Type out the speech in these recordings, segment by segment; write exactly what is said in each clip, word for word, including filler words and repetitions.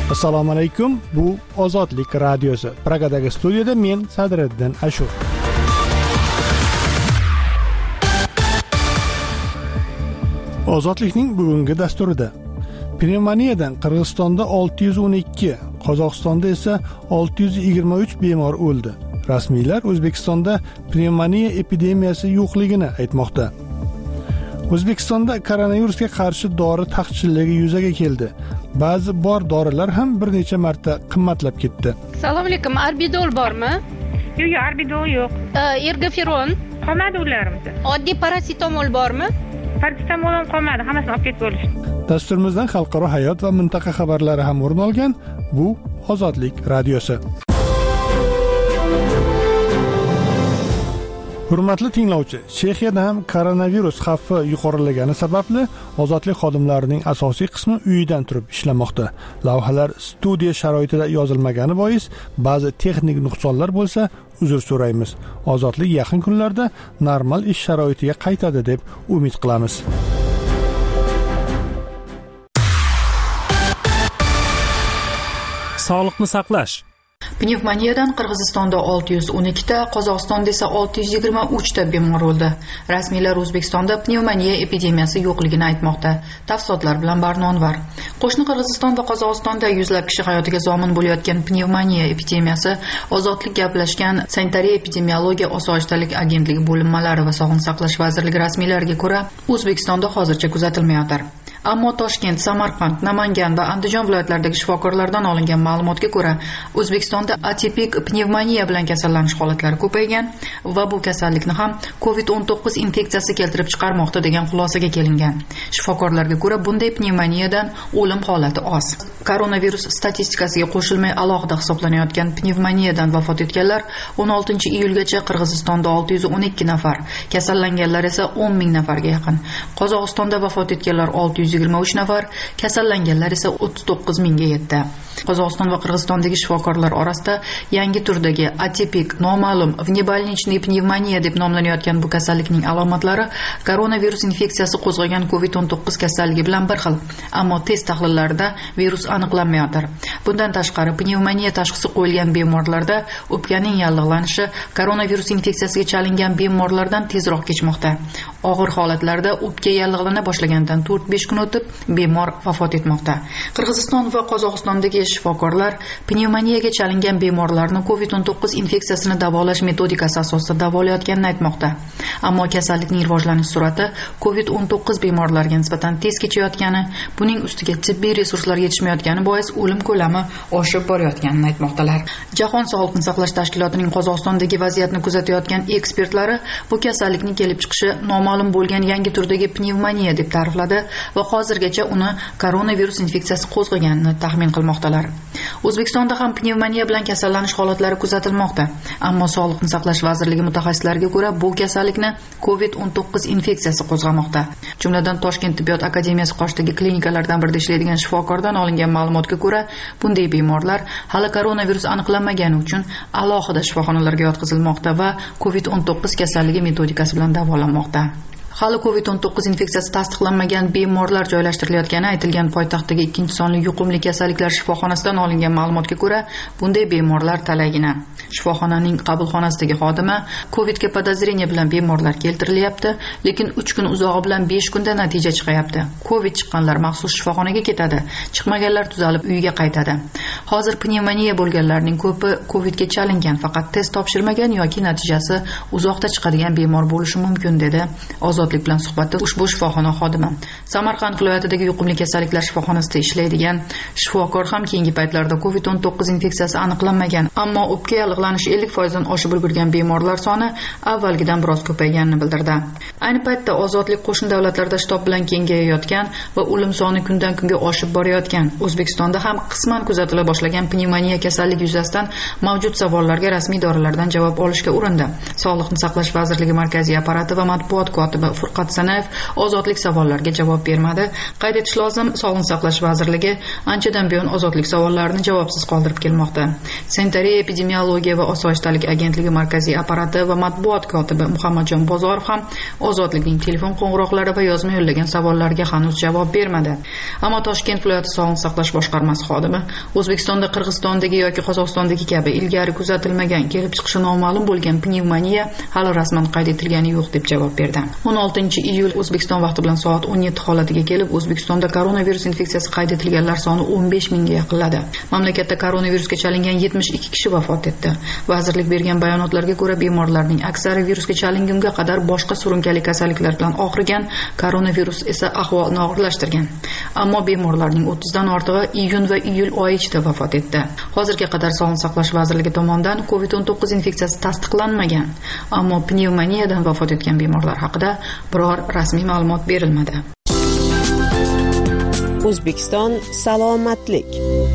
Assalomu alaykum. Bu Ozodlik radiosi. Pragadagi studiyada men Sadriddin Ashur. Ozodlikning bugungi dasturida pnevmoniyadan Qirg'izistonda olti yuz o'n ikki, Qozog'istonda esa olti yuz yigirma uch bemor o'ldi. Rasmiylar O'zbekistonda pnevmoniya epidemiyasi yo'qligini aytmoqda. O'zbekistonda koronavirusga qarshi dori taqchilligi yuzaga keldi. Ba'zi bor dorilar ham bir necha marta qimmatlab ketdi. Assalomu alaykum. Arbidol bormi? Yo'q, yo'q, arbidol yo'q. Ergoferon? Qolmadi ularimiz. Oddiy parasetamol bormi? Parasetamol ham qolmadi, hammasini olib ketib bo'lishdi. Dasturimizdan xalqaro hayot va mintaqa xabarlari ham o'rin olgan. Bu Ozodlik radiosi. Hurmatli tinglovchi, Chexiyada ham koronavirus xavfi yuqorilagani sababli ozodlik xodimlarining asosiy qismi uyidan turib ishlamoqda. Lavhalar studiya sharoitida yozilmagani bois ba'zi texnik nuqsonlar bo'lsa, uzr so'raymiz. Ozodlik yaqin kunlarda normal ish sharoitiga qaytadi deb umid qilamiz. Sog'liqni saqlash. Pnevmoniyadan Qirg'izistonda olti yuz o'n ikki ta, Qozog'istonda esa olti yuz yigirma uch ta bemor o'ldi. Rasmiylar O'zbekistonda pnevmoniya epidemiyasi yo'qligini aytmoqda. Tafsilotlar bilan Barnonvar. Qo'shni Qirg'iziston va Qozog'istonda yuzlab kishi hayotiga zomin bo'layotgan pnevmoniya epidemiyasi Ozodlik gaplashgan Sanitariya epidemiologiya osoyishtalik agentligi bo'linmalari va Sog'liqni saqlash vazirligi rasmiylariga ko'ra, O'zbekistonda hozircha kuzatilmayapti. Ammo Toshkent, Samarqand, Namangan va Andijon viloyatlaridagi shifokorlardan olingan ma'lumotga ko'ra, O'zbekistonda atipik pnevmoniya bilan kasallanish holatlari ko'paygan va bu kasallikni ham covid o'n to'qqiz infeksiyasi keltirib chiqarmoqda degan xulosaga kelingan. Shifokorlarga ko'ra, bunday pnevmoniyadan o'lim holati oz. Koronavirus statistikasiga qo'shilmay alohida hisoblanayotgan pnevmoniyadan vafot etganlar o'n oltinchi iyulgacha Qirg'izistonda olti yuz o'n ikki nafar, kasallanganlar esa o'n ming nafarga yaqin. Qozog'istonda vafot etganlar olti yuz yigirma uch nafar, kasallanganlar esa o'ttiz to'qqiz mingga yetdi. Qozog'iston va Qirg'izistondagi shifokorlar orasida yangi turdagi atipik, noma'lum vnebolnichniy pnevmoniya deb nomlanayotgan bu kasallikning alomatlari koronavirus infeksiyasi qo'zg'agan covid o'n to'qqiz kasalligi bilan bir xil, ammo test tahlillarida virus aniqlanmayotir. Bundan tashqari, pnevmoniya tashxisi qo'yilgan bemorlarda o'pkaning yallig'lanishi koronavirus infeksiyasiga chalingan bemorlardan tezroq kechmoqda. Og'ir holatlarda o'pka yallig'lana boshlagandan to'rt besh kun o'tib bemor vafot etmoqda. Qirg'iziston va Qozog'istondagi shifokorlar pnevmoniyaga chalingan bemorlarni covid o'n to'qqiz infeksiyasini davolash metodikasi asosida davolayotganini aytmoqda. Ammo kasallikning rivojlanish sur'ati covid o'n to'qqiz bemorlariga nisbatan tez kechayotgani, buning ustiga tibbiy resurslar yetishmayotgani bois o'lim ko'lami oshib borayotganini aytmoqdalar. Jahon Sog'liqni saqlash tashkilotining Qozog'istondagi vaziyatni kuzatayotgan ekspertlari bu kasallikning kelib chiqishi noma'lum bo'lgan yangi turdagi pnevmoniya deb ta'rifladi va hozirgacha uni koronavirus infeksiyasi qo'zg'aganini taxmin qilmoqdalar. O'zbekistonda ham pnevmoniya bilan kasallanish holatlari kuzatilmoqda, ammo Sog'liqni saqlash vazirligi mutaxassislariga ko'ra, bu kasallikni covid o'n to'qqiz infeksiyasi qo'zg'amoqda. Jumladan Toshkent tibbiyot akademiyasi qoshidagi klinikalardan birida ishlaydigan shifokordan olingan ma'lumotga ko'ra, bunday bemorlar hali koronavirus aniqlanmagani uchun alohida shifoxonalarga yotqizilmoqda va covid o'n to'qqiz kasalligi metodikasi bilan davolanmoqda. Hali covid o'n to'qqiz infeksiyasi tasdiqlanmagan bemorlar joylashtirilayotgani aytilgan poytaxtdagi ikkinchi sonli yuqumli kasalliklar shifoxonasidan olingan ma'lumotga ko'ra, bunday bemorlar talaygina. Shifoxonaning qabulxonasidagi xodima covidga podozreniya bilan bemorlar keltirilyapti, lekin uch kun uzog'i bilan besh kunda natija chiqyapti. Covid chiqqanlar maxsus shifoxonaga ketadi, chiqmaganlar tuzalib uyiga qaytadi. Hozir pnevmoniya bo'lganlarning ko'pi covidga chalingan, faqat test topshirmagan yoki natijasi uzoqda chiqadigan bemor bo'lishi mumkin dedi Ozodlik bilan suhbatda ushbu shifoxona xodimi. Samarqand viloyatidagi yuqumli kasalliklar shifoxonasida ishlaydigan shifokor ham keyingi paytlarda covid o'n to'qqiz infeksiyasi aniqlanmagan, ammo o'pka yallig'lanishi ellik foiz dan oshib ulgurgan bemorlar soni avvalgidan biroz ko'payganini bildirdi. Ayni paytda Ozodlik qo'shni davlatlarda shtab bilan kengayayotgan va o'lim soni kundan kunga oshib borayotgan O'zbekistonda ham qisman kuzatila boshlagan pnevmoniya kasalligi yuzasidan mavjud savollarga rasmiy idoralardan javob olishga urindi. Sog'liqni saqlash vazirligi markaziy apparati va matbuot kotibi a'zosi Furqat Sanayev ozodlik savollariga javob bermadi. Qayd etish lozim, Sog'liqni saqlash vazirligi anchadan buyon ozodlik savollarini javobsiz qoldirib kelmoqda. Sanitariya epidemiologiya va osoyishtalik agentligi markaziy apparati va matbuot kotibi Muhammadjon Bozorov ham ozodlikning telefon qo'ng'iroqlari va yozma yo'llagan savollariga hanuz javob bermadi. Ammo Toshkent viloyati Sog'liqni saqlash boshqarmasi xodimi O'zbekistonda, Qirg'izistondagi yoki Qozog'istondagi kabi ilgari kuzatilmagan, kelib chiqishi noma'lum bo'lgan pnevmoniya hali rasman qayd etilgani yo'q deb javob berdi. o'n oltinchi iyul O'zbekiston vaqti bilan soat o'n yetti holatiga kelib, O'zbekistonda koronavirus infeksiyasi qayd etilganlar soni o'n besh mingga yaqinladi. Mamlakatda koronavirusga chalingan yetmish ikki kishi vafot etdi. Vazirlik bergan bayonotlarga ko'ra, bemorlarning aksari virusga chalingunga qadar boshqa surunkali kasalliklar bilan og'rigan, koronavirus esa ahvolni og'irlashtirgan. Ammo bemorlarning o'ttizdan ortig'i iyun va iyul oyi ichida vafot etdi. Hozirga qadar Sog'liqni saqlash vazirligi tomonidan covid o'n to'qqiz infeksiyasi tasdiqlanmagan, ammo pnevmoniyadan vafot etgan bemorlar haqida biror rasmiy ma'lumot berilmadi. O'zbekiston salomatlik.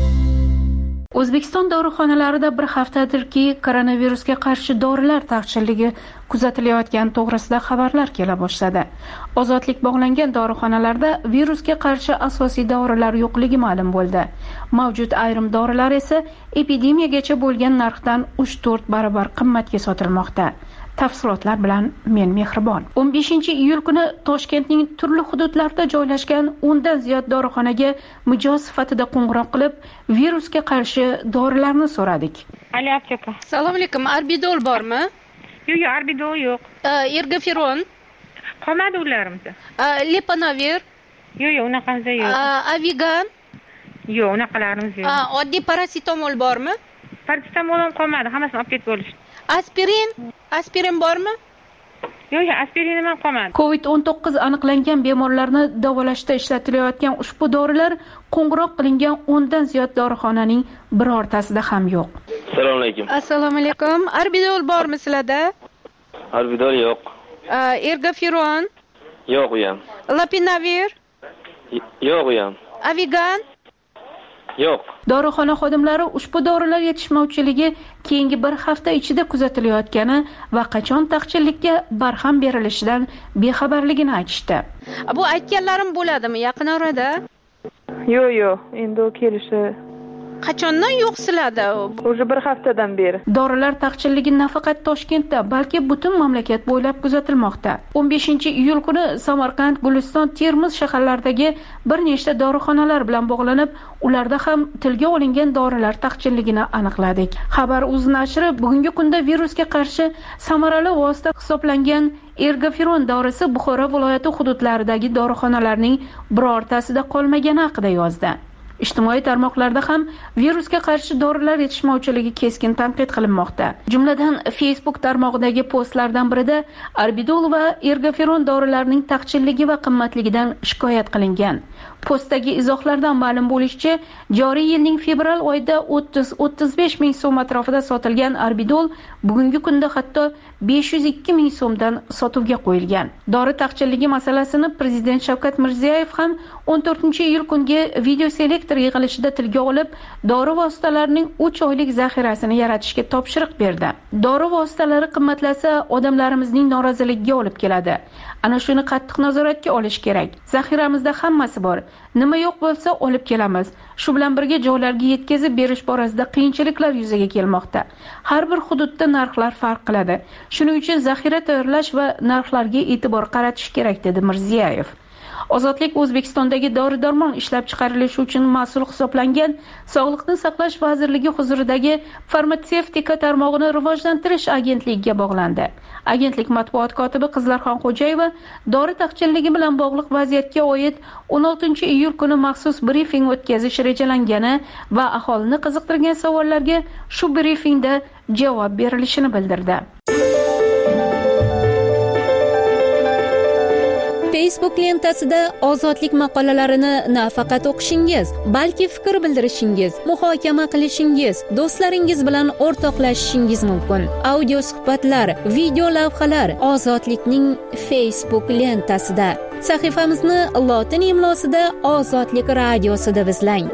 O'zbekiston dorixonalarida bir haftadirki koronavirusga qarshi dorilar taqchilligi kuzatilayotgani to'g'risida xabarlar kela boshladi. Ozodlik bog'langan dorixonalarda virusga qarshi asosiy dorilar yo'qligi ma'lum bo'ldi. Mavjud ayrim dorilar esa epidemiyagacha bo'lgan narxdan uch to'rt barobar qimmatga sotilmoqda. Tafsilotlar bilan men Mehribon. o'n beshinchi iyul kuni Toshkentning turli hududlarida joylashgan o'ndan ziyod dorixonaga mijoz sifatida qo'ng'iroq qilib, virusga qarshi dorilarni so'radik. Ali apteka. Assalomu alaykum. Arbidol bormi? Yo'q, yo'q, arbidol yo'q. Ergaferon? Qolmadi ularimiz. Lepanavir? Yo'q, yo'q, unaqamiz yo'q. Avigan? Yo'q, unaqalarimiz yo'q. Oddiy parasetamol bormi? Parasetamol ham qolmadi, hammasini olib ketib bo'lishdi. Aspirin? Aspirin bormi? Yo'q, yo'q, aspirin ham qolmadi. covid o'n to'qqiz aniqlangan bemorlarni davolashda ishlatilayotgan ushbu dorilar qo'ng'iroq qilingan o'ndan ziyod dorixonaning birortasida ham yo'q. Assalomu alaykum. Assalomu alaykum. Arbidol bormi sizlarda? Arbidol yo'q. Ergaferon? Yo'q u ham. Lepanavir? Yo'q u ham. Avigan? Yo'q. Dorixona xodimlari ushbu dorilar yetishmovchiligi keyingi bir hafta ichida kuzatilayotgani va qachon taqchillikka barham berilishidan bexabarligini aytishdi. Bu aytganlarim bo'ladimi yaqin orada? Yo'q, yo'q, endi u kelishi Qachondan yo'q sizlarda? O'sha bir haftadan beri. Dorilar taqchilligi nafaqat Toshkentda, balki butun mamlakat bo'ylab kuzatilmoqda. o'n beshinchi iyul kuni Samarqand, Guliston, Termiz shaharlaridagi bir nechta dorixonalar bilan bog'lanib, ularda ham tilga olingan dorilar taqchilligini aniqladik. Xabar.uz nashri bugungi kunda virusga qarshi samarali vosita hisoblangan Ergaferon dorisi Buxoro viloyati hududlaridagi dorixonalarning birortasida qolmagani haqida yozdi. Ijtimoiy tarmoqlarda ham virusga qarshi dorilar yetishmovchiligi keskin tanqid qilinmoqda. Jumladan Facebook tarmog'idagi postlardan birida Arbidol va Ergaferon dorilarining taqchilligi va qimmatligidan shikoyat qilingan. Postdagi izohlardan ma'lum bo'lishicha, joriy yilning fevral oyida o'ttiz o'ttiz besh ming so'm atrofida sotilgan Arbidol bugungi kunda hatto besh yuz ikki ming so'mdan sotuvga qo'yilgan. Dori taqchilligi masalasini Prezident Shavkat Mirziyoyev ham o'n to'rtinchi iyul kungi video selektor yig'ilishida tilga olib, dori vositalarining uch oylik zaxirasini yaratishga topshiriq berdi. Dori vositalari qimmatlasa, odamlarimizning noroziligiga olib keladi. Ana shuni qattiq nazoratga olish kerak. Zaxiramizda hammasi bor. Nima yo'q bo'lsa olib kelamiz. Shu bilan birga joylarga yetkazib berish borasida qiyinchiliklar yuzaga kelmoqda. Har bir hududda narxlar farq qiladi. Shuning uchun zaxira tayyorlash va narxlarga e'tibor qaratish kerak, dedi Mirziyoyev. Ozodlik O'zbekistondagi dori-darmon ishlab chiqarilishi uchun mas'ul hisoblangan Sog'liqni saqlash vazirligi huzuridagi farmatsevtika tarmog'ini rivojlantirish agentligiga bog'landi. Agentlik matbuot kotibi Qizlarxon Xo'jayeva dori taqchilligi bilan bog'liq vaziyatga oid o'n oltinchi iyul kuni maxsus brifing o'tkazish rejalangani va aholini qiziqtirgan savollarga shu brifingda javob berilishini bildirdi. Facebook lentasida ozodlik maqolalarini nafaqat o'qishingiz, balki fikr bildirishingiz, muhokama qilishingiz, do'stlaringiz bilan o'rtoqlashishingiz mumkin. Audio suhbatlar, video lavhalar Ozodlikning Facebook lentasida. Sahifamizni lotin imlosida Ozodlik radiosida izlang.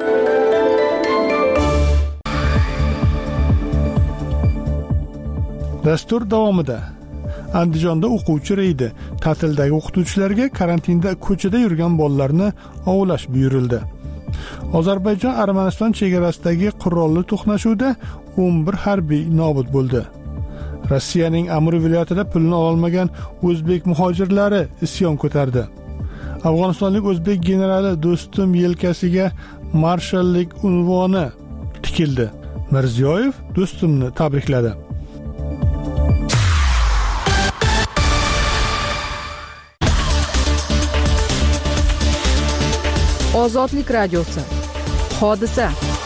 Dastur davomida Andijonda o'quvchi reydi. Ta'tildagi o'qituvchilarga karantinda ko'chada yurgan bolalarni ovlash buyurildi. Ozarbayjon Armaniston chegarasidagi qurolli to'qnashuvda o'n bir harbiy nobud bo'ldi. Rossiyaning Amur viloyatida pulni ololmagan o'zbek muhojirlari isyon ko'tardi. Afg'onistonlik o'zbek generali Do'stum yelkasiga marshallik unvoni tikildi. Mirziyoyev Do'stumni tabrikladi. Ozodlik radiosi. Hodisa.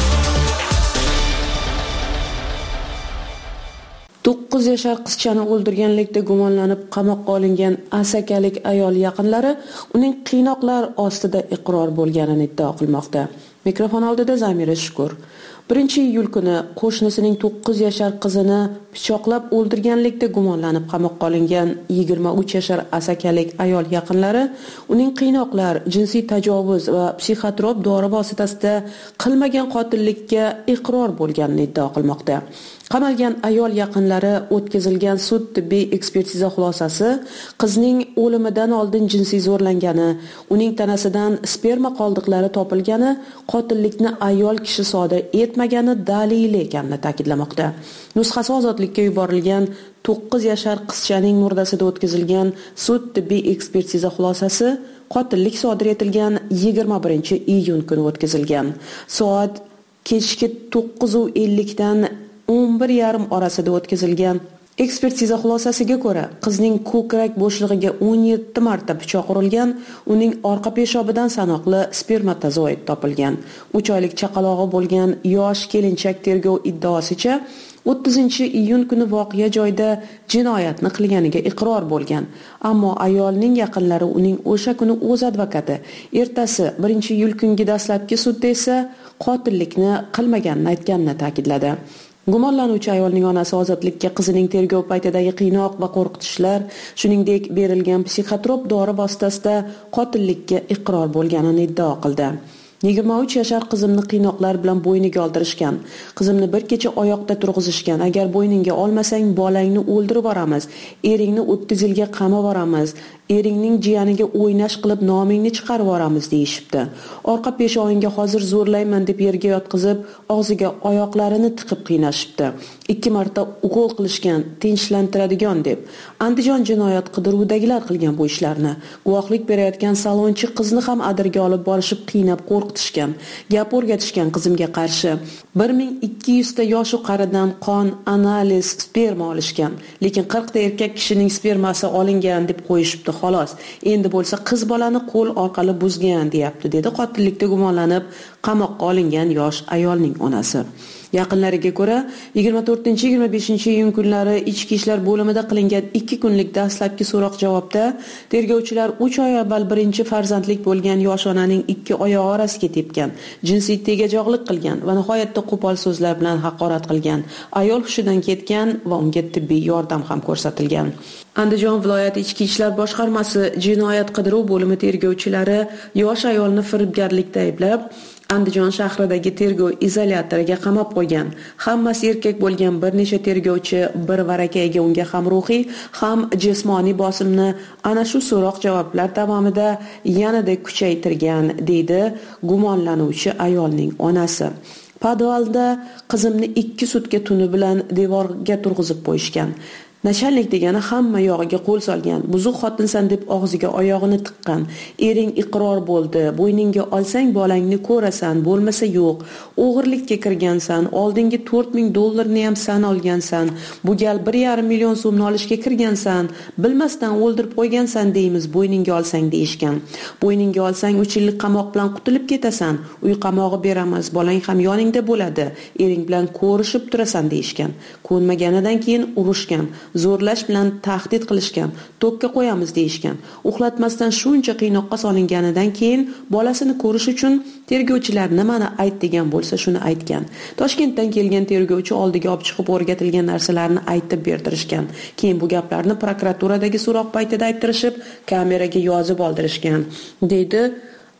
to'qqiz yashar qizchani o'ldirganlikda gumonlanib qamoqqa olingan asakalik ayol yaqinlari uning qiynoqlar ostida iqror bo'lganini iddao qilmoqda. Mikrofon oldida Zamira Shukur. birinchi iyul kuni qo'shnisining to'qqiz yashar qizini pichoqlab o'ldirganlikda gumonlanib qamoqqa olingan yigirma uch yashar asakalik ayol yaqinlari uning qiynoqlar, jinsiy tajovuz va psixotrop dori vositasida qilmagan qotillikka iqror bo'lganini iddao qilmoqda. Qamalgan ayol yaqinlari o'tkazilgan sud tibbiy ekspertiza xulosasi qizning o'limidan oldin jinsiy zo'rlangani, uning tanasidan sperma qoldiqlari topilgani qotillikni ayol kishi sodir etmagani dalili ekanini ta'kidlamoqda. Nusxasi ozodlikka yuborilgan to'qqiz yashar qizchaning murdasida o'tkazilgan sud tibbiy ekspertiza xulosasi qotillik sodir etilgan yigirma birinchi iyun kuni o'tkazilgan. Soat kechki to'qqiz ellik dan o'n bir yarim orasida o'tkazilgan ekspertiza xulosasiga ko'ra, qizning ko'krak bo'shlig'iga o'n yetti marta pichoq urilgan, uning orqa peshobidan sanoqli spermatozoid topilgan. uch oylik chaqalog'i bo'lgan yosh kelinchak tergov iddaosicha o'ttizinchi iyun kuni voqea joyida jinoyatni qilganiga iqror bo'lgan. Ammo ayolning yaqinlari uning o'sha kuni o'z advokati ertasi birinchi iyul kungi dastlabki sudda esa qotillikni qilmaganini aytganini ta'kidladi. Gumonlanuvchi ayolning onasi ozodlikka qizining tergov paytidagi qiynoq va qo'rqitishlar, shuningdek berilgan psixotrop dori vositasida qotillikka iqror bo'lganini iddao qildi. yigirma uch yashar qizimni qiynoqlar bilan bo'yniga oldirishgan. Qizimni bir kecha oyoqda turg'izishgan. Agar bo'yningga olmasang, bolangni o'ldirib yuboramiz. Eringni o'ttiz yilga qamab yuboramiz. Eringning jiyaniga o'ynash qilib nomingni chiqarib yuboramiz deyishibdi. Orqa peshoningga hozir zo'rlayman deb yerga yotqizib, og'ziga oyoqlarini tiqib qiynashibdi. ikki marta ukol qilishgan, tinchlantiradigan deb. Andijon jinoyat qidiruvidagilar qilgan bu ishlarni. Guvohlik berayotgan salonchi qizni ham adirga olib borishib qiynab qo'rqitishgan. Gap o'rgatishgan qizimga qarshi. bir ming ikki yuz ta yosh u qaridan qon, analiz, sperma olishgan. Lekin qirq ta erkak kishining spermasi olingan deb qo'yishibdi. Xolos. Endi bo'lsa qiz bolani qo'l orqali buzgan deyapti, dedi qotillikda gumonlanib qamoqqa olingan yosh ayolning onasi. Yaqinlariga ko'ra, yigirma to'rtinchi yigirma beshinchi iyun kunlari ichki ishlar bo'limida qilingan ikki kunlik dastlabki so'roq-javobda tergovchilar uch oy avval birinchi farzandlik bo'lgan yosh onaning ikki oyog'i orasiga tepgan, jinsiy tegajog'lik qilgan va nihoyatda qo'pol so'zlar bilan haqorat qilgan. Ayol hushidan ketgan va unga tibbiy yordam ham ko'rsatilgan. Andijon viloyat ichki ishlar boshqarmasi jinoyat qidiruv bo'limi tergovchilari yosh ayolni firibgarlikda ayblab, Andijon shahridagi tergov izolyatoriga qamab qo'ygan. Hammasi erkak bo'lgan bir necha tergovchi bir varakayga unga ham ruhiy, ham jismoniy bosimni ana shu so'roq-javoblar davomida yanada kuchaytirgan, deydi gumonlanuvchi ayolning onasi. Podvalda qizimni ikki sutka tuni bilan devorga turg'izib qo'yishgan. Nashallik degani hamma yog'iga qo'l solgan. Buzuq xotinsan deb og'ziga oyog'ini tiqqan. Ering iqror bo'ldi. Bo'yningga olsang bolangni ko'rasan, bo'lmasa yo'q. O'g'irlikka kirgansan, oldingi to'rt ming dollarni ham san olgansan. Bu gal bir yarim million so'mni olishga kirgansan. Bilmasdan o'ldirib qo'ygansan deymiz, bo'yningga olsang deyishgan. Bo'yningga olsang uch yillik qamoq bilan qutulib ketasan. Uy qamog'i beramiz, bolang ham yoningda bo'ladi. Ering bilan ko'rishib turasan deyishgan. Ko'nmaganidan keyin urushgan. Zo'rlash bilan tahdid qilishgan, tokka qo'yamiz deyishgan. Uxlatmasdan shuncha qiynoqqa solinganidan keyin bolasini ko'rish uchun tergovchilar nimani ayt degan bo'lsa shuni aytgan. Toshkentdan kelgan tergovchi oldiga olib chiqib o'rgatilgan narsalarni aytib bertirishgan. Keyin bu gaplarni prokuraturadagi so'roq paytida ayttirishib, kameraga yozib oldirishgan, deydi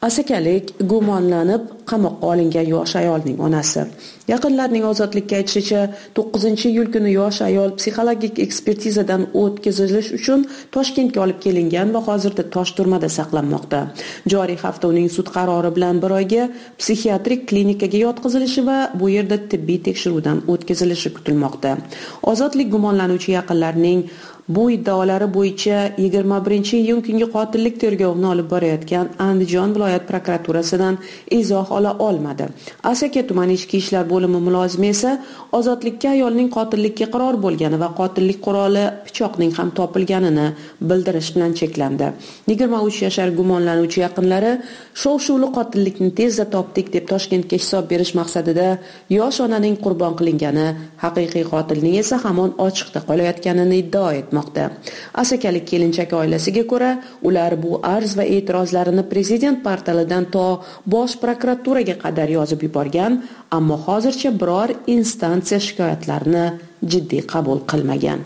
Asakalik gumonlanib qamoqqa olingan yosh ayolning onasi. Yaqinlarning ozodlikka aytishicha, to'qqizinchi iyul kuni yosh ayol psixologik ekspertizadan o'tkazilish uchun Toshkentga olib kelingan va hozirda Toshturmada saqlanmoqda. Joriy hafta uning sud qarori bilan bir oyga psixiatrik klinikaga yotqizilishi va bu yerda tibbiy tekshiruvdan o'tkazilishi kutilmoqda. Ozodlik gumonlanuvchi yaqinlarining bu iddaolari bo'yicha yigirma birinchi iyun kungi qotillik tergovini olib borayotgan Andijon viloyat prokuraturasidan izoh ola olmadi. Asaka tuman ichki ishlar bo'limi mulozimi esa ozodlikka ayolning qotillikka iqror bo'lgani va qotillik quroli pichoqning ham topilganini bildirish bilan cheklandi. yigirma uch yashar gumonlanuvchi yaqinlari shov-shuvli qotillikni tezda topdik deb Toshkentga hisob berish maqsadida yosh onaning qurbon qilingani, haqiqiy qotilning esa hamon ochiqda qolayotganini iddao etdi. Asakalik kelinchak oilasiga ko'ra, ular bu arz va e'tirozlarini prezident portalidan to bosh prokuraturaga qadar yozib yuborgan, ammo hozircha biror instansiya shikoyatlarini jiddiy qabul qilmagan.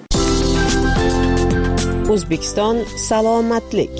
O'zbekiston salomatlik.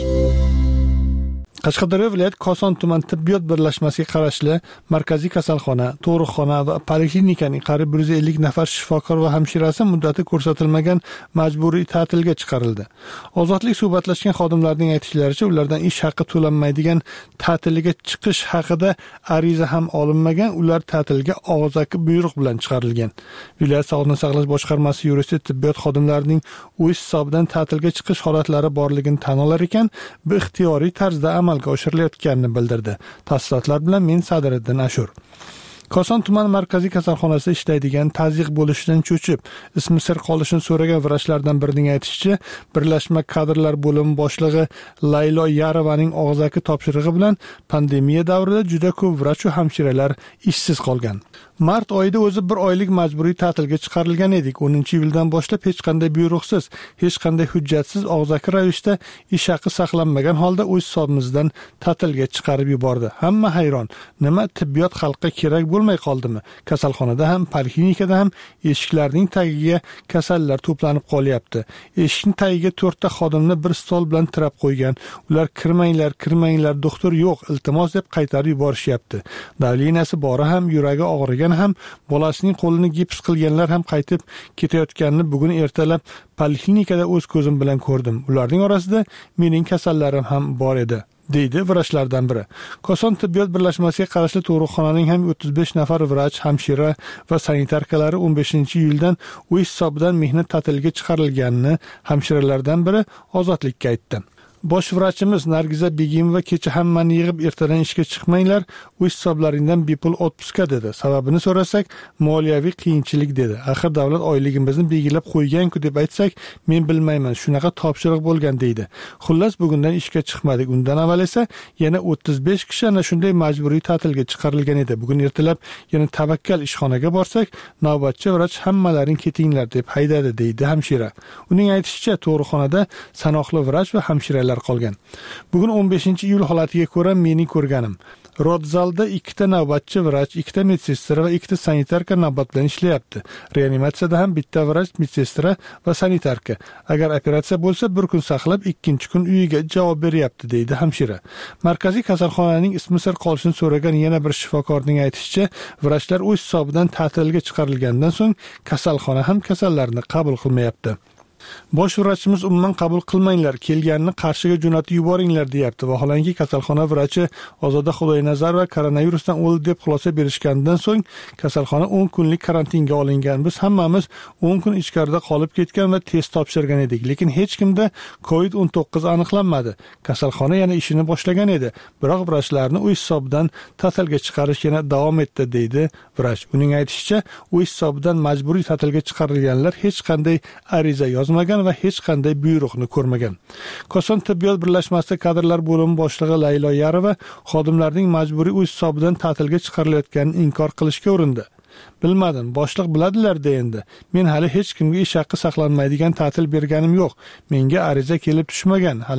Qashqadaryo viloyat Koson tuman tibbiyot birlashmasiga qarashli markaziy kasalxona, tug'ruqxona va poliklinikaning qariyb bir yuz ellik nafar shifokor va hamshirasi muddati ko'rsatilmagan majburiy ta'tilga chiqarildi. Ozodlik suhbatlashgan xodimlarning aytishlaricha, ulardan ish haqi to'lanmaydigan ta'tilga chiqish haqida ariza ham olinmagan, ular ta'tilga og'zaki buyruq bilan chiqarilgan. Viloyat sog'liqni saqlash boshqarmasi yuristi tibbiyot xodimlarining o'z hisobidan ta'tilga chiqish holatlari borligini tan olar ekan, bu ixtiyoriy tarzda amalga oshirilayotganini bildirdi. Tafsilotlar bilan men Sadiriddin Ashur. Koson tuman markaziy kasalxonasida ishlaydigan, tazyiq bo'lishidan cho'chib, ismi sir qolishini so'ragan vrachlardan birining aytishicha, birlashma kadrlar bo'limi boshlig'i Laylo Yarovaning og'zaki topshirig'i bilan pandemiya davrida juda ko'p vrach va hamshiralar ishsiz qolgan. Mart oyida o'zi bir oylik majburiy ta'tilga chiqarilgan edik. o'ninchi iyuldan boshlab hech qanday buyruqsiz, hech qanday hujjatsiz og'zaki ravishda ish haqi saqlanmagan holda o'z hisobimizdan ta'tilga chiqarib yubordi. Hamma hayron. Nima tibbiyot xalqqa kerak bo'lmay qoldimi? Kasalxonada ham, poliklinikada ham eshiklarning tagiga kasallar to'planib qolyapti. Eshikning tagiga to'rtta xodimni bir stol bilan tirab qo'ygan. Ular kirmanglar, kirmanglar, doktor yo'q, iltimos deb qaytarib yuborishyapti. Davleniyasi bori ham, yuragi og'rigan ham, bolasining qo'lini gips qilganlar ham qaytib ketayotganini bugun ertalab poliklinikada o'z ko'zim bilan ko'rdim. Ularning orasida mening kasallarim ham bor edi, deydi vrachlardan biri. Koson tibbiyot birlashmasiga qarashli tug'ruqxonaning ham o'ttiz besh nafar vrach, hamshira va sanitarkalari o'n beshinchi iyuldan o'z hisobidan mehnat ta'tiliga chiqarilganini hamshiralardan biri Ozodlikka aytdi. Bosh vrachimiz Nargiza Begimova kecha hammani yig'ib ertadan ishga chiqmanglar, o'z hisoblaringdan bepul otpuska dedi. Sababini so'rasak, moliyaviy qiyinchilik dedi. Axir davlat oyligimizni belgilab qo'ygan-ku deb aytsak, men bilmayman, shunaqa topshiriq bo'lgan deydi. Xullas bugundan ishga chiqmadik. Undan avval esa yana o'ttiz besh kishi ana shunday majburiy ta'tilga chiqarilgan edi. Bugun ertalab yana tavakkal ishxonaga borsak, navbatchi vrach hammalaring ketinglar deb haydadi deydi hamshira. Uning aytishicha, tug'ruqxonada sanoqli vrach va hamshiralar qolgan. Bugun o'n beshinchi iyul holatiga ko'ra mening ko'rganim. Rodzalda ikkita navbatchi vrach, ikkita medsestra va ikkita sanitarka navbat bilan ishlayapti. Reanimatsiyada ham bitta vrach, medsestra va sanitarka. Agar operatsiya bo'lsa, bir kun saqlab, ikkinchi kun uyiga javob beryapti, deydi hamshira. Markaziy kasalxonaning ismi sir qolishini so'ragan yana bir shifokorning aytishicha, vrachlar o'z hisobidan ta'tilga chiqarilgandan so'ng kasalxona ham kasallarni qabul qilmayapti. Bosh vrachimiz umuman qabul qilmanglar, kelganini Qarshiga jo'natib yuboringlar deyapti. Vaholanki kasalxona vrachi Ozoda Xudoynazarova koronavirusdan o'ldi deb xulosa berishgandan so'ng kasalxona o'n kunlik karantinga olingan. Biz hammamiz o'n kun ichkarida qolib ketgan va test topshirgan edik, lekin hech kimda covid o'n to'qqiz aniqlanmadi. Kasalxona yana ishini boshlagan edi, biroq vrachlarni o'z hisobidan ta'tilga chiqarish yana davom etdi, deydi vrach. Uning aytishicha, o'z hisobidan majburiy ta'tilga chiqarilganlar hech qanday ariza yozmagan va hech qanday buyruqni ko'rmagan. Koson tibbiyot birlashmasida kadrlar bo'limi boshlig'i Laylo Yarova xodimlarning majburiy o'z hisobidan ta'tilga chiqarilayotganini inkor qilishga urindi. Bilmadim, boshliq biladilar-da endi. Men hali hech kimga ish haqi saqlanmaydigan ta'til berganim yo'q. Menga ariza kelib tushmagan hali,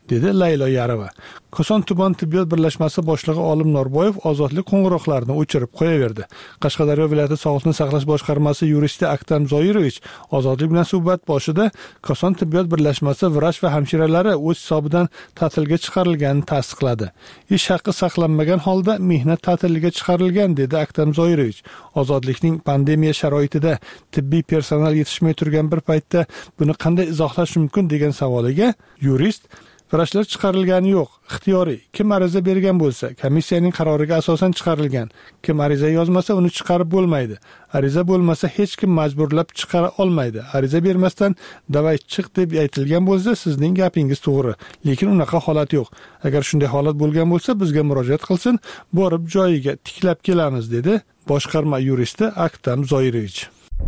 dedi Laylo Yarova. Koson tuman tibbiyot birlashmasi boshlig'i Olim Norboyev ozodlik qo'ng'iroqlarini o'chirib qo'yaverdi. Qashqadaryo viloyati sog'liqni saqlash boshqarmasi yuristi Aktam Zoirovich ozodlik bilan suhbat boshida Koson tibbiyot birlashmasi vrach va hamshiralari o'z hisobidan ta'tilga chiqarilganini tasdiqladi. Ish haqqi saqlanmagan holda mehnat ta'tiliga chiqarilgan dedi Aktam Zoirovich. Ozodlikning pandemiya sharoitida tibbiy personal yetishmay turgan bir paytda buni qanday izohlash mumkin degan savoliga yurist vrachlar chiqarilgani yo'q, ixtiyoriy. Kim ariza bergan bo'lsa, komissiyaning qaroriga asosan chiqarilgan. Kim ariza yozmasa, uni chiqarib bo'lmaydi. Ariza bo'lmasa, hech kim majburlab chiqara olmaydi. Ariza bermasdan davay chiq deb aytilgan bo'lsa, sizning gapingiz to'g'ri. Lekin unaqa holat yo'q. Agar shunday holat bo'lgan bo'lsa, bizga murojaat qilsin, borib joyiga tiklab kelamiz, dedi boshqarma yuristi Aktam Zoirovich.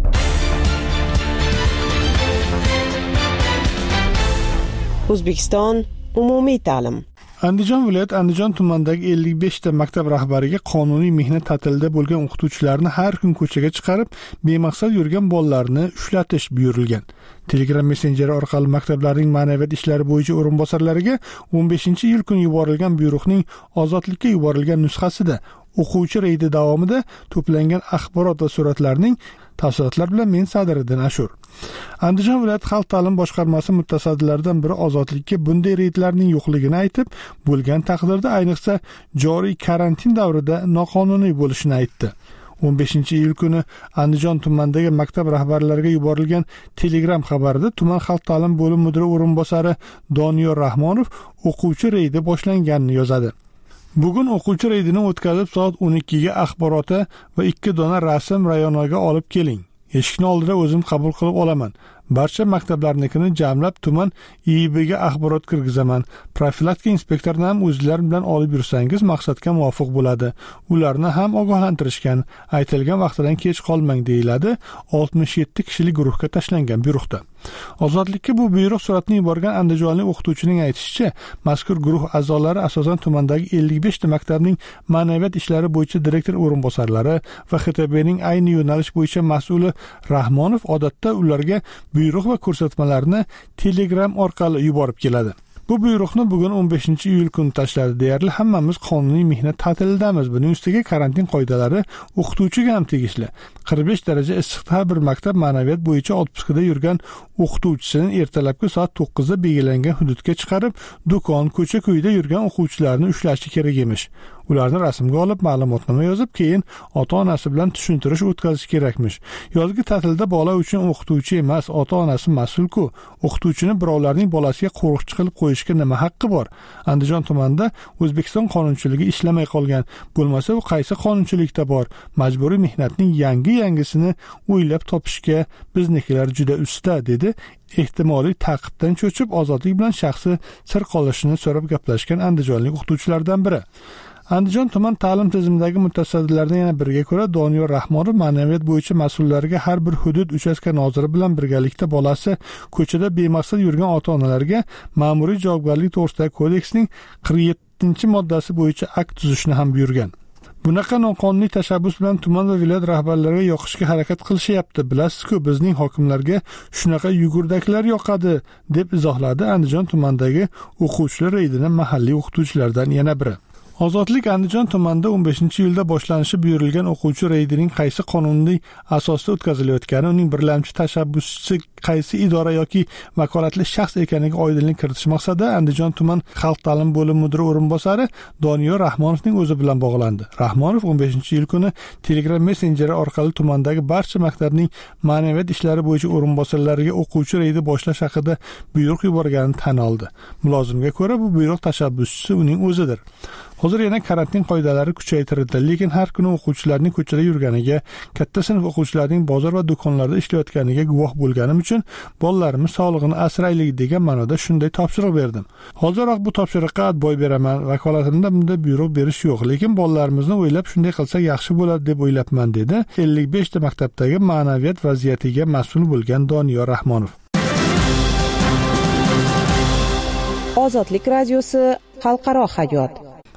O'zbekiston umumiy ta'lim. Andijon viloyat Andijon tumanidagi ellik besh ta maktab rahbariga qonuniy mehnat ta'tilida bo'lgan o'qituvchilarni har kun ko'chaga chiqarib, bemaqsad yurgan bolalarni ushlatish buyurilgan. Telegram messenjeri orqali maktablarning ma'naviyat ishlari bo'yicha o'rinbosarlariga o'n beshinchi iyul kuni yuborilgan buyruqning ozodlikka yuborilgan nusxasida o'quvchi reydi davomida to'plangan axborot va suratlarning tafsilotlar bilan men Sadiriddin Ashur. Andijon viloyat xalq ta'lim boshqarmasi mutasaddilaridan biri ozodlikka bunday reydlarning yo'qligini aytib, bo'lgan taqdirda ayniqsa joriy karantin davrida noqonuniy bo'lishini aytdi. o'n beshinchi iyul kuni Andijon tumanidagi maktab rahbarlariga yuborilgan Telegram xabarida tuman xalq ta'lim bo'lim mudiri o'rinbosari Doniyor Rahmonov o'quvchi reydi boshlanganini yozadi. Bugun o'quvchi reydini o'tkazib soat o'n ikkiga axboroti va ikki dona rasm rayonaga olib keling. Eshikni oldida o'zim qabul qilib olaman. Barcha maktablarnikini jamlab tuman I I Bga axborot kirgizaman. Profilaktika inspektorini ham o'zingizlar bilan olib yursangiz maqsadga muvofiq bo'ladi. Ularni ham ogohlantirishgan. Aytilgan vaqtidan kech qolmang deyiladi oltmish yetti kishilik guruhga tashlangan buyruqda. Ozodlikka bu buyruq suratni yuborgan andijonlik o'qituvchining aytishicha, mazkur guruh a'zolari asosan tumandagi ellik besh ta maktabning ma'naviyat ishlari bo'yicha direktor o'rinbosarlari va X T Bning ayni yo'nalish bo'yicha mas'uli Rahmonov odatda ularga buyruq va ko'rsatmalarni Telegram orqali yuborib keladi. Bu buyruqni bugun o'n beshinchi iyul kuni tashladi. Deyarli hammamiz qonuniy mehnat ta'tilidamiz. Buning ustiga karantin qoidalari o'qituvchiga ham tegishli. qirq besh daraja issiqda bir maktab ma'naviyat bo'yicha otpuskada yurgan o'qituvchisini ertalabki soat to'qqizda belgilangan hududga chiqarib, do'kon, ko'cha-ko'yda yurgan o'quvchilarni ushlashi kerak emish. Ularni rasmga olib, ma'lumotnoma yozib, keyin ota-onasi bilan tushuntirish o'tkazish kerakmish. Yozgi ta'tilda bola uchun o'qituvchi emas, ota-onasi mas'ul-ku. O'qituvchini birovlarning bolasiga qo'riqchi qilib qo'yishga nima haqqi bor? Andijon tumanida O'zbekiston qonunchiligi ishlamay qolgan. Bo'lmasa, u qaysi qonunchilikda bor? Majburiy mehnatning yangi-yangisini o'ylab topishga biznikilar juda usta, dedi. Ehtimoliy ta'qibdan cho'chib, ozodlik bilan shaxsi sir qolishini so'rab gaplashgan andijonlik o'qituvchilardan biri. Andijon tuman ta'lim tizimidagi mutasaddilardan yana biriga ko'ra, Doniyor Rahmonov ma'naviyat bo'yicha mas'ullarga har bir hudud uchastka noziri bilan birgalikda bolasi ko'chada bemaqsad yurgan ota-onalarga ma'muriy javobgarlik to'g'risidagi kodeksning qirq yettinchi moddasi bo'yicha akt tuzishni ham buyurgan. Bunaqa noqonuniy tashabbus bilan tuman va viloyat rahbarlariga yoqishga harakat qilishyapti. Bilasiz-ku, bizning hokimlarga shunaqa yugurdaklar yoqadi, deb izohladi Andijon tumanidagi o'quvchilar reydini mahalliy o'qituvchilardan yana biri. Ozodlik Andijon tumanida o'n beshinchi iyulda boshlanishi buyurilgan o'quvchi reydining qaysi qonuniy asosda o'tkazilayotgani, uning birlamchi tashabbuschisi qaysi idora yoki vakolatli shaxs ekaniga oydinlik kiritish maqsadida Andijon tuman xalq ta'lim bo'limi mudiri o'rinbosari Doniyor Rahmonovning o'zi bilan bog'landi. Rahmonov o'n beshinchi iyul kuni Telegram messenjeri orqali tumandagi barcha maktabning ma'naviyat ishlari bo'yicha o'rinbosarlariga o'quvchi reydi boshlash haqida buyruq yuborganini tan oldi. Mulozimga ko'ra, bu buyruq tashabbuschisi uning o'zidir. Hozir yana karantin qoidalari kuchaytirildi, lekin har kuni o'quvchilarning ko'chada yurganiga, katta sinf o'quvchilarining bozor va do'konlarda ishlayotganiga guvoh bo'lganim uchun bolalarimiz sog'lig'ini asraylik degan ma'noda shunday topshiriq berdim. Hoziroq bu topshiriqqa boy beraman. Vakolatimda bunday buyruq berish yo'q, lekin bolalarimizni o'ylab shunday qilsak yaxshi bo'ladi deb o'ylabman, dedi ellik besh ta maktabdagi ma'naviyat vaziyatiga mas'ul bo'lgan Doniyor Rahmonov. Ozodlik radiosi xalqaro hayot.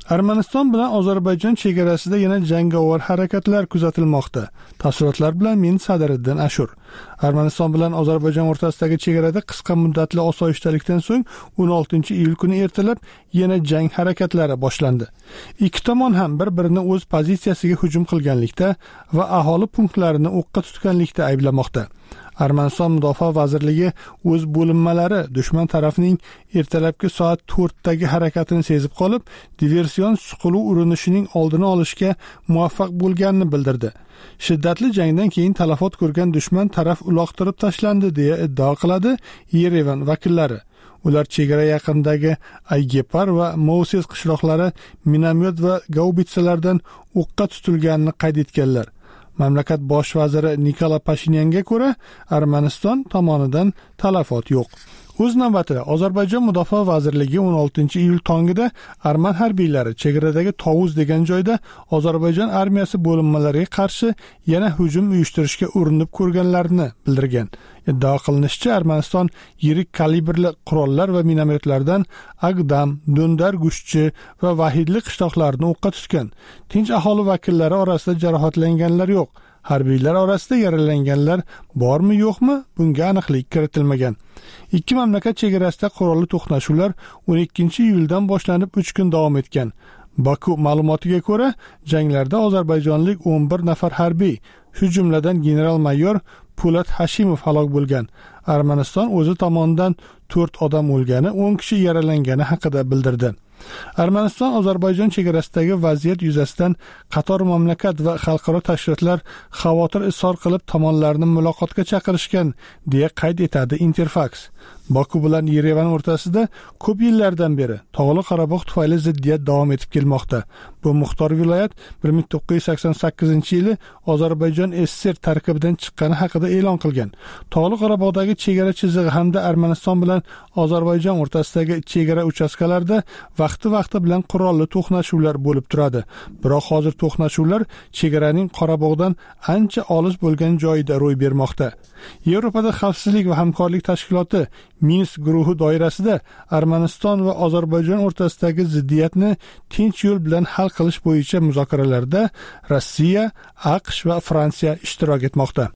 Armaniston bilan Ozarbayjon chegarasida yana jangovar harakatlar kuzatilmoqda. Tafsilotlar bilan men Sadiriddin Ashur. Armaniston bilan Ozarbayjon o'rtasidagi chegarada qisqa muddatli osoyishtalikdan so'ng o'n oltinchi iyul kuni ertalab yana jang harakatlari boshlandi. Ikki tomon ham bir-birini o'z pozitsiyasiga hujum qilganlikda va aholi punktlarini o'qqa tutganlikda ayblamoqda. Armaniston Mudofaa vazirligi o'z bo'linmalari dushman tarafning ertalabki soat to'rtdagi harakatini sezib qolib, diversion suquluv urinishining oldini olishga muvaffaq bo'lganini bildirdi. Shiddatli jangdan keyin talafot ko'rgan dushman taraf uloqtirib tashlandi deya iddao qiladi Yerevan vakillari. Ular chegara yaqinidagi Aygepar va Mouses qishloqlari minomyot va gaubitsalardan o'qqa tutilganini qayd etganlar. Mamlakat bosh vaziri Nikola Pashinyanga ko'ra, Armaniston tomonidan talafot yo'q. O'z navbatida Ozarbayjon Mudofaa vazirligi o'n oltinchi iyul tongida arman harbiylari chegaradagi Tovuz degan joyda Ozarbayjon armiyasi bo'linmalariga qarshi yana hujum uyushtirishga urinib ko'rganlarini bildirgan. Iddao qilinishicha, Armaniston yirik kalibrli qurollar va minomyotlardan Agdam, Dundar Gushchi va Vahidli qishloqlarini o'qqa tutgan. Tinch aholi vakillari orasida jarohatlanganlar yo'q. Harbiylar orasida yaralanganlar bormi yo'qmi, bunga aniqlik kiritilmagan. Ikki mamlakat chegarasida qurolli to'qnashuvlar o'n ikkinchi iyuldan boshlanib uch kun davom etgan. Baku ma'lumotiga ko'ra, janglarda ozarbayjonlik o'n bir nafar harbiy, shu jumladan general-mayor Pulat Hashimov halok bo'lgan. Armaniston o'zi tomonidan to'rt odam o'lgani, o'n kishi yaralangani haqida bildirdi. Armaniston Ozarbayjon chegarasidagi vaziyat yuzasidan qator mamlakat va xalqaro tashkilotlar xavotir izhor qilib tomonlarni muloqotga chaqirishgan deya qayd etadi Interfax. Baku bilan Yerevan o'rtasida ko'p yillardan beri Tog'li Qorabog' tufayli ziddiyat davom etib kelmoqda. Bu muxtor viloyat bir ming to'qqiz yuz sakson sakkizinchi yili Ozarbayjon S S R tarkibidan chiqqani haqida e'lon qilgan. Tog'li Qorabog'dagi chegara chizig'i hamda Armaniston bilan Ozarbayjon o'rtasidagi chegara uchastkalarida vaqti-vaqti bilan qurolli to'qnashuvlar bo'lib turadi. Biroq hozir to'qnashuvlar chegaraning Qorabog'dan ancha olis bo'lgan joyida ro'y bermoqda. Yevropada xavfsizlik va hamkorlik tashkiloti Minsk guruhi doirasida Armaniston va Ozarbayjon o'rtasidagi ziddiyatni tinch yo'l bilan hal qilish bo'yicha muzokaralarda Rossiya, AQSh va Fransiya ishtirok etmoqda.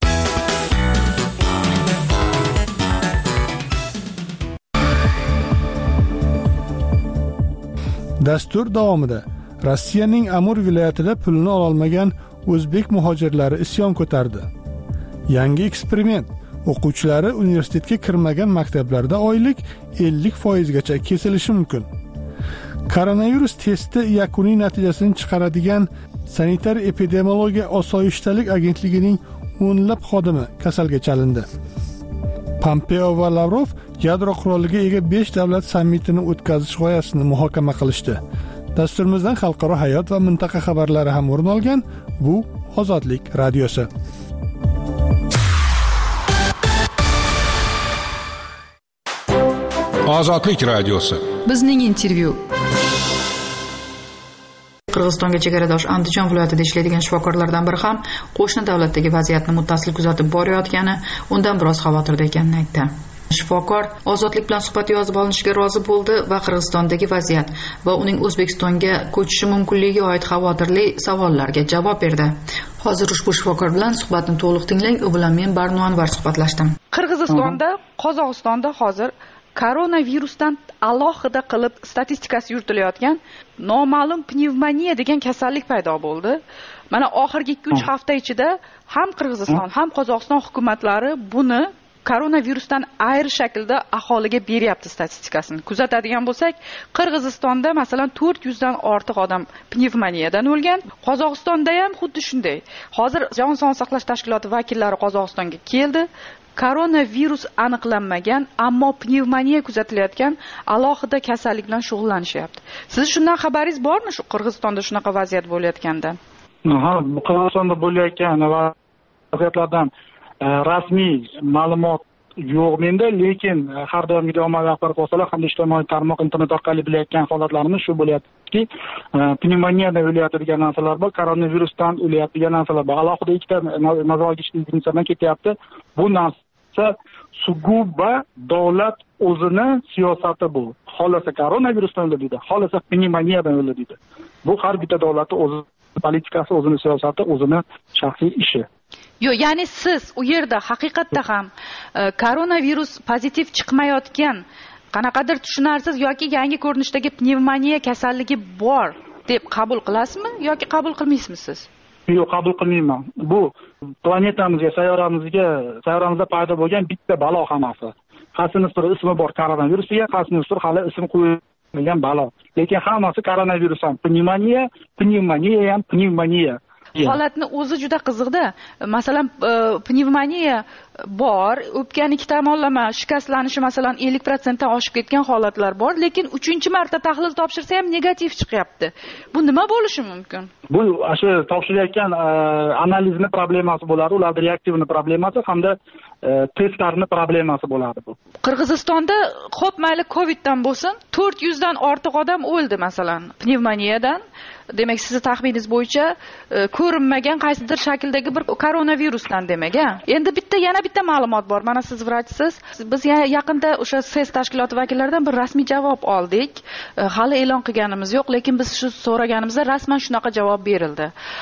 Dastur davomida Rossiyaning Amur viloyatida pulini ololmagan o'zbek muhojirlari isyon ko'tardi. Yangi eksperiment: o'quvchilari universitetga kirmagan maktablarda oylik ellik foiz gacha kesilishi mumkin. Koronavirus testi yakuniy natijasini chiqaradigan Sanitar epidemiologiya osoyishtalik agentligining o'nlab xodimi kasalga chalindi. Pompeo va Lavrov yadro quroliga ega besh davlat sammitini o'tkazish g'oyasini muhokama qilishdi. Dasturimizdan xalqaro hayot va mintaqa xabarlari ham o'rin olgan. Bu Ozodlik radiosi. Ozodlik radiosi. Bizning intervyu. Qirg'izistonga chegaradosh Andijon viloyatida ishlaydigan shifokorlardan biri ham qo'shni davlatdagi vaziyatni muttasil kuzatib borayotgani, undan biroz xavotirda ekanini aytdi. Shifokor Ozodlik bilan suhbat yozib olinishga rozi bo'ldi va Qirg'izistondagi vaziyat va uning O'zbekistonga ko'chishi mumkinligiga oid xavotirli savollarga javob berdi. Hozir ushbu shifokor bilan suhbatni to'liq tinglang. U bilan men Barno Anvar suhbatlashdim. Qirg'izistonda, Qozog'istonda hozir koronavirusdan alohida qilib statistikasi yuritilayotgan noma'lum pnevmoniya degan kasallik paydo bo'ldi. Mana oxirgi ikki uch hafta ichida ham Qirg'iziston, ham Qozog'iston hukumatlari buni koronavirusdan ayri shaklda aholiga beryapti statistikasini. Kuzatadigan bo'lsak, Qirg'izistonda masalan to'rt yuz dan ortiq odam pnevmoniyadan o'lgan. Qozog'istonda ham xuddi shunday. Hozir Jahon sog'liqni saqlash tashkiloti vakillari Qozog'istonga keldi. Koronavirus aniqlanmagan, ammo pnevmoniya kuzatilayotgan alohida kasallik bilan shug'ullanishyapti. Siz shundan xabaringiz bormi, shu Qirg'izistonda shunaqa vaziyat bo'layotganda? Ha, Qirg'izistonda bo'layotgan vaziyatlardan rasmiy ma'lumot yo'q menda, lekin har doimgidek ommaviy axborot vositalari hamda ijtimoiy tarmoq internet orqali bilayotgan holatlarimiz shu bo'lyaptiki, pnevmoniyadan o'lyapti degan narsalar bor, koronavirusdan o'lyapti degan narsalar bor. Alohida ikkita nazarga ilishtirishdan ketyapti. Bu narsa bo'lsa, suguba davlat o'zini siyosati bu. Xohlasa koronavirusdan o'ldi deydi, xohlasa pnevmoniyadan o'ldi deydi. Bu har bitta davlatning o'zi politikasi, o'zini siyosati, o'zini shaxsiy ishi. Yo'q, ya'ni siz u yerda haqiqatda ham koronavirus pozitiv chiqmayotgan qanaqadir tushunarsiz yoki yangi ko'rinishdagi pnevmoniya kasalligi bor deb qabul qilasizmi yoki qabul qilmaysizmi siz? Yo'q, qabul qilmayman. Bu planetamizga, sayyoramizga, sayyoramizda paydo bo'lgan bitta balo hammasi. Qaysinis bir ismi bor koronavirusga, qaysinis bir hali ism qo'yilmagan balo. Lekin hammasi koronavirus ham pnevmoniya, pnevmoniya ham pnevmoniya. Holatni o'zi juda qiziqda. Masalan, pnevmoniya bor, o'pkani ikki tomonlama shikastlanishi masalan ellik foiz dan oshib ketgan holatlar bor, lekin uchinchi marta tahlil topshirsa ham negativ chiqyapti. Bu nima bo'lishi mumkin? Bu shu topshirayotgan analizning problemasi bo'ladi, ularning reaktivni problemasi hamda testlarning problemasi bo'ladi bu. Qirg'izistonda xo'p mayli Coviddan bo'lsin, to'rt yuz dan ortiq odam o'ldi masalan pnevmoniyadan. Demak, sizning taxminingiz bo'yicha ko'rinmagan qaysidir shakldagi bir koronavirusdan demak, a? Endi bitta yana bitta ma'lumot bor. Mana siz vrachsiz. Biz yaqinda o'sha S E S tashkiloti vakillaridan bir rasmiy javob oldik. Hali e'lon qilganimiz yo'q, lekin biz shu so'raganimizda rasman shunaqa javob berildi.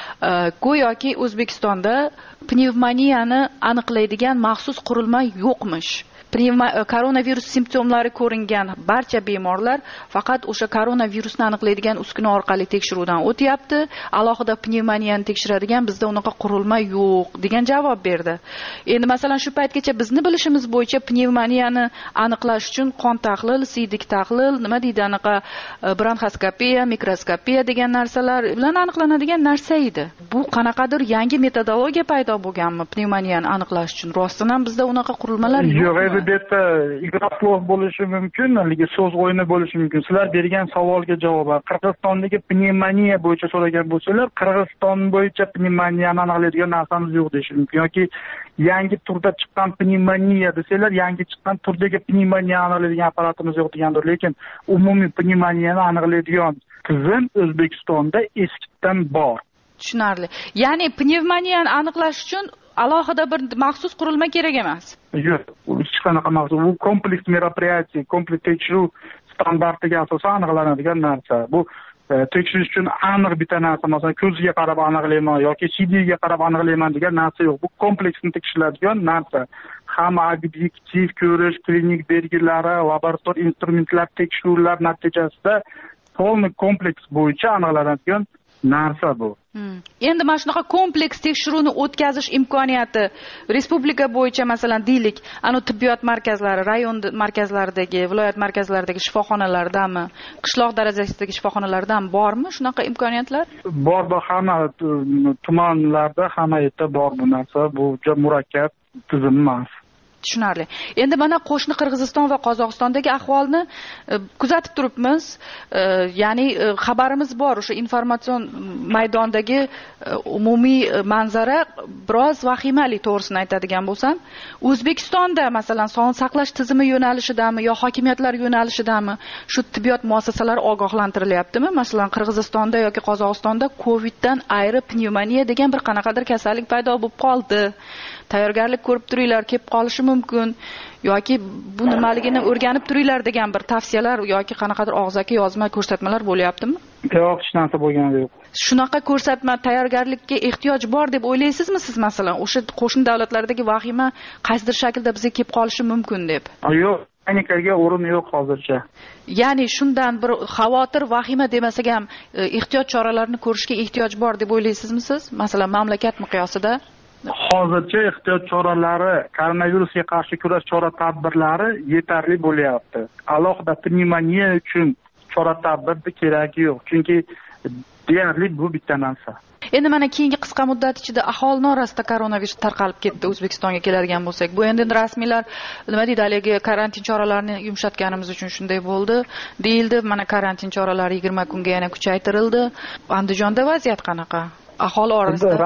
Go'yoki O'zbekistonda pnevmoniyani aniqlaydigan maxsus qurilma yo'qmish. Koronavirus simptomlari ko'ringan barcha bemorlar faqat o'sha koronavirusni aniqlaydigan uskuna orqali tekshiruvdan o'tyapti. Alohida pnevmoniyani tekshiradigan bizda unaqa qurilma yo'q degan javob berdi. Endi masalan shu paytgacha bizni bilishimiz bo'yicha pnevmoniyani aniqlash uchun qon tahlil, siydik tahlil, nima deydi anaqa bronxoskopiya, mikroskopiya degan narsalar bilan aniqlanadigan narsa edi. Bu qanaqadir yangi metodologiya paydo bo'lganmi pnevmoniyani aniqlash uchun? Rostdan ham bizda unaqa qurilmalar yo'q. Bitta igroqlov bo'lishi mumkin, yoki so'z o'yini bo'lishi mumkin. Sizlar bergan savolga javoban Qirg'izistondagi pnevmoniya bo'yicha so'ragan bo'lsalar, Qirg'iziston bo'yicha pnevmoniyani aniqlaydigan narsamiz yo'q deyish mumkin yoki yangi turda chiqqan pnevmoniya desalar, yangi chiqqan turdagi pnevmoniyani aniqlaydigan apparatimiz yo'q degandir, lekin umumiy pnevmoniyani aniqlaydigan tizim O'zbekistonda eskidan bor. Tushunarli. Ya'ni pnevmoniyani aniqlash uchun alohida bir maxsus qurilma kerak emas. Yo'q, hech qanaqa maxsus, bu kompleks мероприятие, kompleks tekshiruv standartiga asosan aniqlanadigan narsa. Bu tekshirish uchun aniq bitta narsa, masalan, ko'ziga qarab aniqlayman yoki sidiga qarab aniqlayman degan narsa yo'q. Bu kompleksni tekshiriladigan narsa. Hamma obyektiv ko'rish, klinik belgilari, laborator instrumentlar tekshiruvlar natijasida polni kompleks bo'yicha aniqlanadigan narsa bu. Hmm. Endi mana shunaqa kompleks tekshiruvni o'tkazish imkoniyati respublika bo'yicha masalan deylik, ana tibbiyot markazlari, rayon markazlaridagi, viloyat markazlaridagi shifoxonalardami, qishloq darajasidagi shifoxonalardan bormi shunaqa imkoniyatlar? Bor, bor, hamma tumanlarda, hamma yerda bor bu narsa. Bu juda murakkab tizim emas. Tushunarli. Endi mana qo'shni Qirg'iziston va Qozog'istondagi ahvolni e, kuzatib turibmiz. E, ya'ni e, xabarimiz bor, o'sha informatsion maydondagi e, umumiy e, manzara biroz vahimali, to'g'risini aytadigan bo'lsam. O'zbekistonda masalan sog'liqni saqlash tizimi yo'nalishidami yo hokimiyatlar yo'nalishidami shu tibbiyot muassasalari ogohlantirilyaptimi? Masalan, Qirg'izistonda yoki Qozog'istonda Coviddan ayri pnevmoniya degan bir qanaqadir kasallik paydo bo'lib qoldi. Tayyorgarlik ko'rib turinglar, kelib qolishi mumkin yoki bu nimaligini o'rganib turinglar degan bir tavsiyalar yoki qanaqadir og'zaki yozma ko'rsatmalar bo'lyaptimi? Yo'q, hech narsa bo'lgani yo'q. Shunaqa ko'rsatma, tayyorgarlikka ehtiyoj bor deb o'ylaysizmi siz masalan? O'sha qo'shni davlatlardagi vahima qaysidir shaklda bizga kelib qolishi mumkin deb? Yo'q, panikaga o'rin yo'q hozircha. Ya'ni shundan bir xavotir, vahima demasak ham ehtiyot choralarini ko'rishga ehtiyoj bor deb o'ylaysizmi siz? Masalan, mamlakat miqyosida hozircha ehtiyot choralari, koronavirusga qarshi kurash chora-tadbirlari yetarli bo'lyapti. Alohida pnevmoniya uchun chora-tadbir keragi yo'q, chunki deyarli bu bitta narsa. Endi mana keyingi qisqa muddat ichida aholining orasida koronavirus tarqalib ketdi, O'zbekistonga keladigan bo'lsak. Bu endi rasmiylar nima deydi, haligi karantin choralarini yumshatganimiz uchun shunday bo'ldi deyildi. Mana karantin choralari yigirma kunga yana kuchaytirildi. Andijonda vaziyat qanaqa? Aholi orasida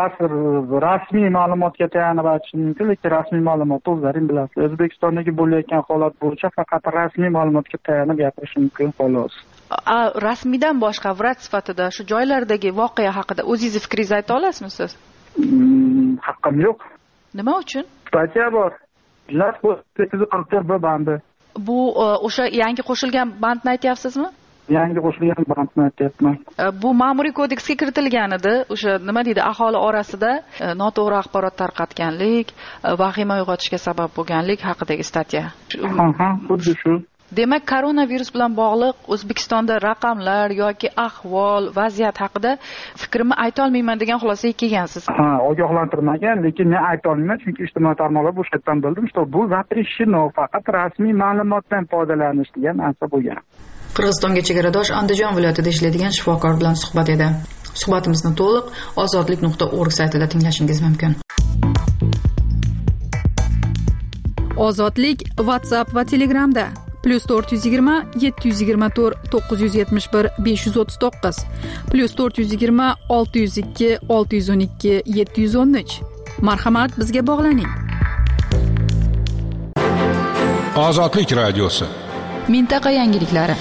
rasmiy ma'lumotga tayanib aytishim mumkin, lekin rasmiy ma'lumot o'zlaring bilasiz. O'zbekistondagi bo'layotgan holat bo'yicha faqat rasmiy ma'lumotga tayanib gapirishim mumkin xolos. Rasmiydan boshqa vrach sifatida shu joylardagi voqea haqida o'zingiz fikringizni ayta olasizmi siz? Hmm, haqqim yo'q. Nima uchun? Statiya bor. Illat bu sakkiz yuz qirq to'rt B bandi. Bu o'sha yangi qo'shilgan bandni aytyapsizmi? Yangi qo'shilgan bandni aytyapman. Bu ma'muriy kodeksga kiritilgan edi. O'sha nima deydi, aholi orasida noto'g'ri axborot tarqatganlik, vahima uyg'otishga sabab bo'lganlik haqidagi statya. Ha, ha, xuddi shu. Demak, koronavirus bilan bog'liq O'zbekistonda raqamlar yoki ahvol, vaziyat haqida fikrimni ayta olmayman degan xulosaga kelgansiz. Ha, ogohlantirmagan, lekin men ayta olmayman, chunki ijtimoiy tarmoqlar bu yerdan bildim, что bu gapirishi faqat rasmiy ma'lumotdan foydalanish degan narsa bo'lgan. Qirg'izistonga chegaradosh Andijon viloyatida ishlaydigan shifokor bilan suhbat edi. Suhbatimizni to'liq ozodlik nuqta org saytida tinglashingiz mumkin. Ozodlik WhatsApp va Telegramda plus to'rt yuz yigirma yetti yuz yigirma to'rt to'qqiz yuz yetmish bir besh yuz o'ttiz to'qqiz plus to'rt yuz yigirma olti yuz ikki olti yuz o'n ikki yetti yuz o'n uch. Marhamat, bizga bog'laning. Ozodlik radiosi. Mintaqa yangiliklari.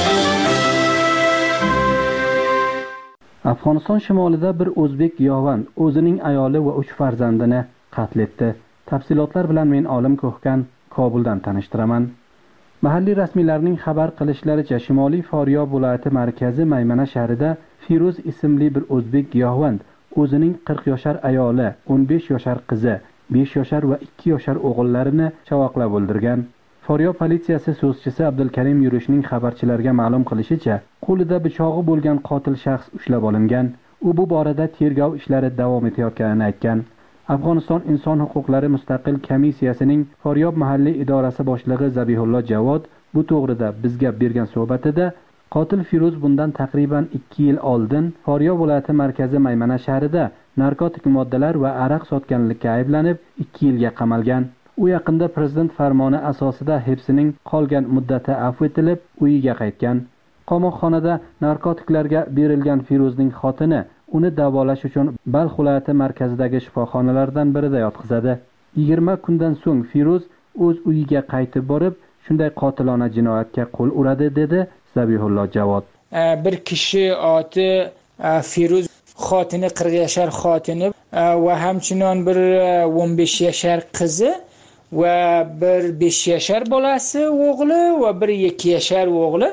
Afg'oniston shimolida bir o'zbek giyohvand o'zining ayoli va uch farzandini qatl etdi. Tafsilotlar bilan men Olim Ko'hkan Kobuldan tanishtiraman. Mahalliy rasmiylarning xabar qilishlaricha, Shimoliy Faryob viloyati markazi Maymana shahrida Firuz ismli bir o'zbek giyohvand o'zining qirq yoshar ayoli, o'n besh yoshar qizi, besh yoshar va ikki yoshar o'g'illarini chavoqlab o'ldirgan. Faryob politsiyasi so'zchisi Abdulkarim Yurishning xabarchilarga ma'lum qilishicha, qo'lida pichog'i bo'lgan qotil shaxs ushlab olingan. U bu borada tergov ishlari davom etayotganini aytgan. Afg'oniston inson huquqlari mustaqil komissiyasining Faryob mahalliy idorasi boshlig'i Zabihullo Javod bu to'g'rida bizga bergan suhbatida qotil Firuz bundan taqriban ikki yil oldin Faryob viloyati markazi Maymana shahrida narkotik moddalar va aroq sotganlikka ayblanib ikki yilga qamalgan. U yaqinda prezident farmoni asosida hibsning qolgan muddati afv etilib, uyiga qaytgan. Qamoqxonada narkotiklarga berilgan Firuzning xotini uni davolash uchun Balx viloyati markazidagi shifoxonalardan birida yotqizadi. yigirma kundan so'ng Firuz o'z uyiga qaytib borib, shunday qotilona jinoyatga qo'l uradi, dedi Zabihullo Javod. Bir kishi oti Firuz, xotini qirq yoshar xotini va hamchinon bir o'n besh yoshar qizi va bir besh yoshar bolasi o'g'li va bir ikki yoshar o'g'li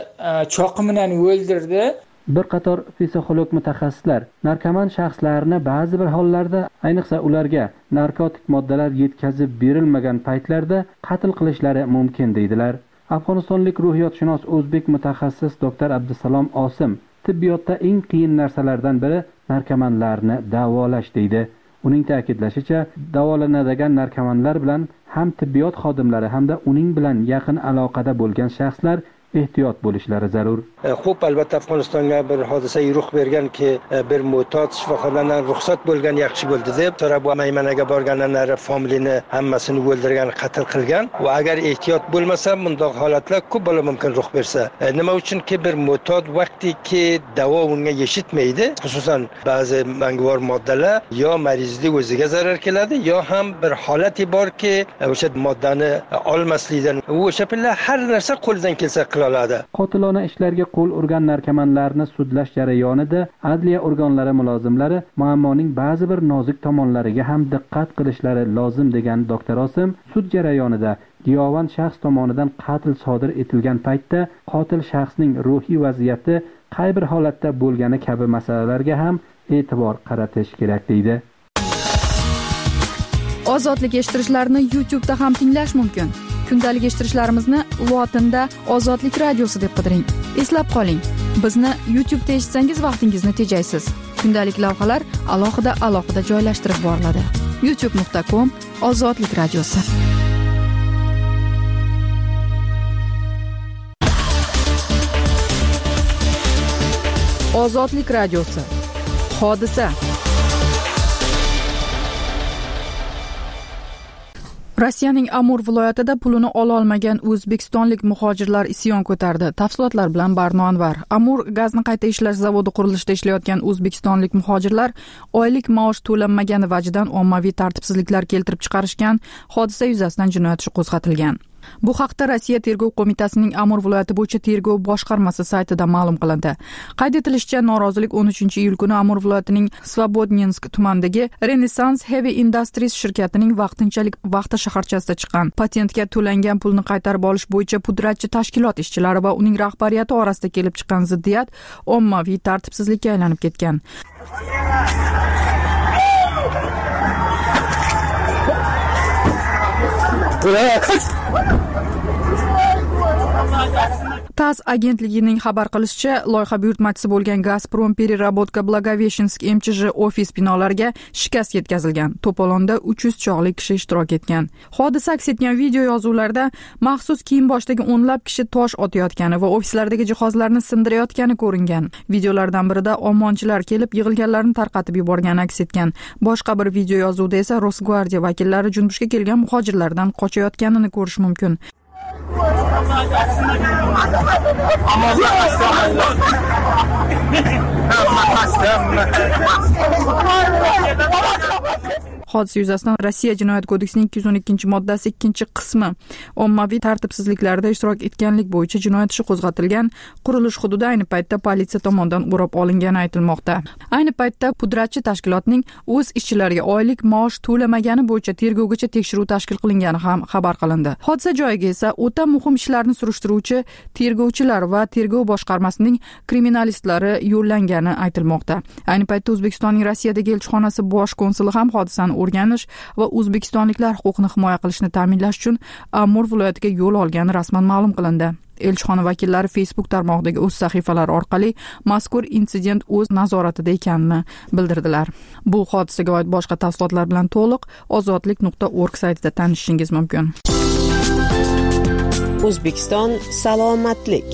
cho'qi bilan o'ldirdi. Bir qator psixolog mutaxassislar narkoman shaxslarni ba'zi bir hollarda, ayniqsa ularga narkotik moddalar yetkazib berilmagan paytlarda qatl qilishlari mumkin deydilar. Afg'onistonlik ruhiyotshunos o'zbek mutaxassis doktor Abdusalom Osim tibbiyotda eng qiyin narsalardan biri narkomanlarni davolash deydi. Uning ta'kidlashicha, davolanadigan narkomanlar bilan ham tibbiyot xodimlari hamda uning bilan yaqin aloqada bo'lgan shaxslar ehtiyot bo'lishlari zarur. Xo'p, albatta Afg'onistonga bir hodisa yo'q berganki, bir mo'tot shifoxonadan ruxsat bo'lgan yaxshi bo'ldi deb, so'rab Maymanaga borganlar familiyani hammasini o'ldirgan, qatl qilgan va agar ehtiyot bo'lmasa, bunday holatlar ko'p bo'lishi mumkin ruh bersa. Nima uchunki bir mo'tot vaqtiki davo unga yetishmaydi, xususan ba'zi mangvor moddalar yo marizning o'ziga zarar keladi, yo ham bir holati borki, o'sha moddani olmaslikdan o'sha pilla har narsa qo'ldan kelsa qotilona ishlarga qo'l urgan narkomanlarni sudlash jarayonida adliya organlari mulozimlari muammoning ba'zi bir nozik tomonlariga ham diqqat qilishlari lozim degan doktor Osim, sud jarayonida giyohvand shaxs tomonidan qatl sodir etilgan paytda qotil shaxsning ruhiy vaziyati qay bir holatda bo'lgani kabi masalalarga ham e'tibor qaratish kerak deydi. Ozodlik eshittirishlarni YouTube'da ham tinglash mumkin. Kundalik eshittirishlarimizni lotinda Ozodlik radiosi deb qidiring. Eslab qoling, bizni YouTube'da eshitsangiz vaqtingizni tejaysiz. Kundalik lavhalar alohida alohida joylashtirib boriladi. youtube nuqta com Ozodlik radiosi. Ozodlik radiosi. Hodisa. Rossiyaning Amur viloyatida pulini ola olmagan o'zbekistonlik muhojirlar isyon ko'tardi. Tafsilotlar bilan Barno Anvar. Amur gazni qayta ishlash zavodi qurilishida ishlayotgan o'zbekistonlik muhojirlar oylik maosh to'lanmagani vajidan ommaviy tartibsizliklar keltirib chiqarishgan. Hodisa yuzasidan jinoyat ishi qo'zg'atilgan. Bu haqda Rossiya Tergov qo'mitasining Amur viloyati bo'yicha tergov boshqarmasi saytida ma'lum qilindi. Qayd etilishicha, norozilik o'n uchinchi iyul kuni Amur viloyatining Svobodninsk tumanidagi Renaissance Heavy Industries shirkatining vaqtinchalik vaqti shaharchasida chiqqan. Patentga to'langan pulni qaytarib olish bo'yicha pudratchi tashkilot ishchilari va uning rahbariyati orasida kelib chiqqan ziddiyat ommaviy tartibsizlikka aylanib ketgan. TASS agentligining xabar qilishicha, loyiha buyurtmachisi bo'lgan Gazprom Переработка Благовещенск M Ch J ofis binolariga shikast yetkazilgan. To'polonda uch yuz chog'li kishi ishtirok etgan. Hodisa aks etgan video yozuvlarda maxsus kiyim boshdagi o'nlab kishi tosh otayotgani va ofislardagi jihozlarni sindirayotgani ko'ringan. Videolardan birida omonchilar kelib yig'ilganlarni tarqatib yuborgani aks etgan. Boshqa bir video yozuvda esa Rosgvardiya vakillari junbushga kelgan muhojirlardan qochayotganini ko'rish mumkin. Hodisa yuzasidan Rossiya Jinoyat kodeksining ikki yuz o'n ikkinchi moddasi ikkinchi qismi ommaviy tartibsizliklarda ishtirok etganlik bo'yicha jinoyat ishi qo'zg'atilgan. Qurilish hududi ayni paytda politsiya tomonidan o'rab olingani aytilmoqda. Ayni paytda pudratchi tashkilotning o'z ishchilariga oylik maosh to'lamagani bo'yicha tergovgacha tekshiruv tashkil qilingani ham xabar qilindi. Hodisa joyiga esa o'ta muhim ishlarni surishtiruvchi tergovchilar va tergov boshqarmasining kriminalistlari yo'llangani aytilmoqda. Ayni paytda O'zbekistonning Rossiyadagi elchixonasi bosh konsuli ham hodisani o'rganish va o'zbekistonliklar huquqini himoya qilishni ta'minlash uchun Amur viloyatiga yo'l olgani rasman ma'lum qilindi. Elchixona vakillari Facebook tarmog'idagi o'z sahifalari orqali mazkur insident o'z nazoratida ekanini bildirdilar. Bu hodisaga oid boshqa tafsilotlar bilan to'liq ozodlik nuqta org saytida tanishishingiz mumkin. O'zbekiston salomatlik.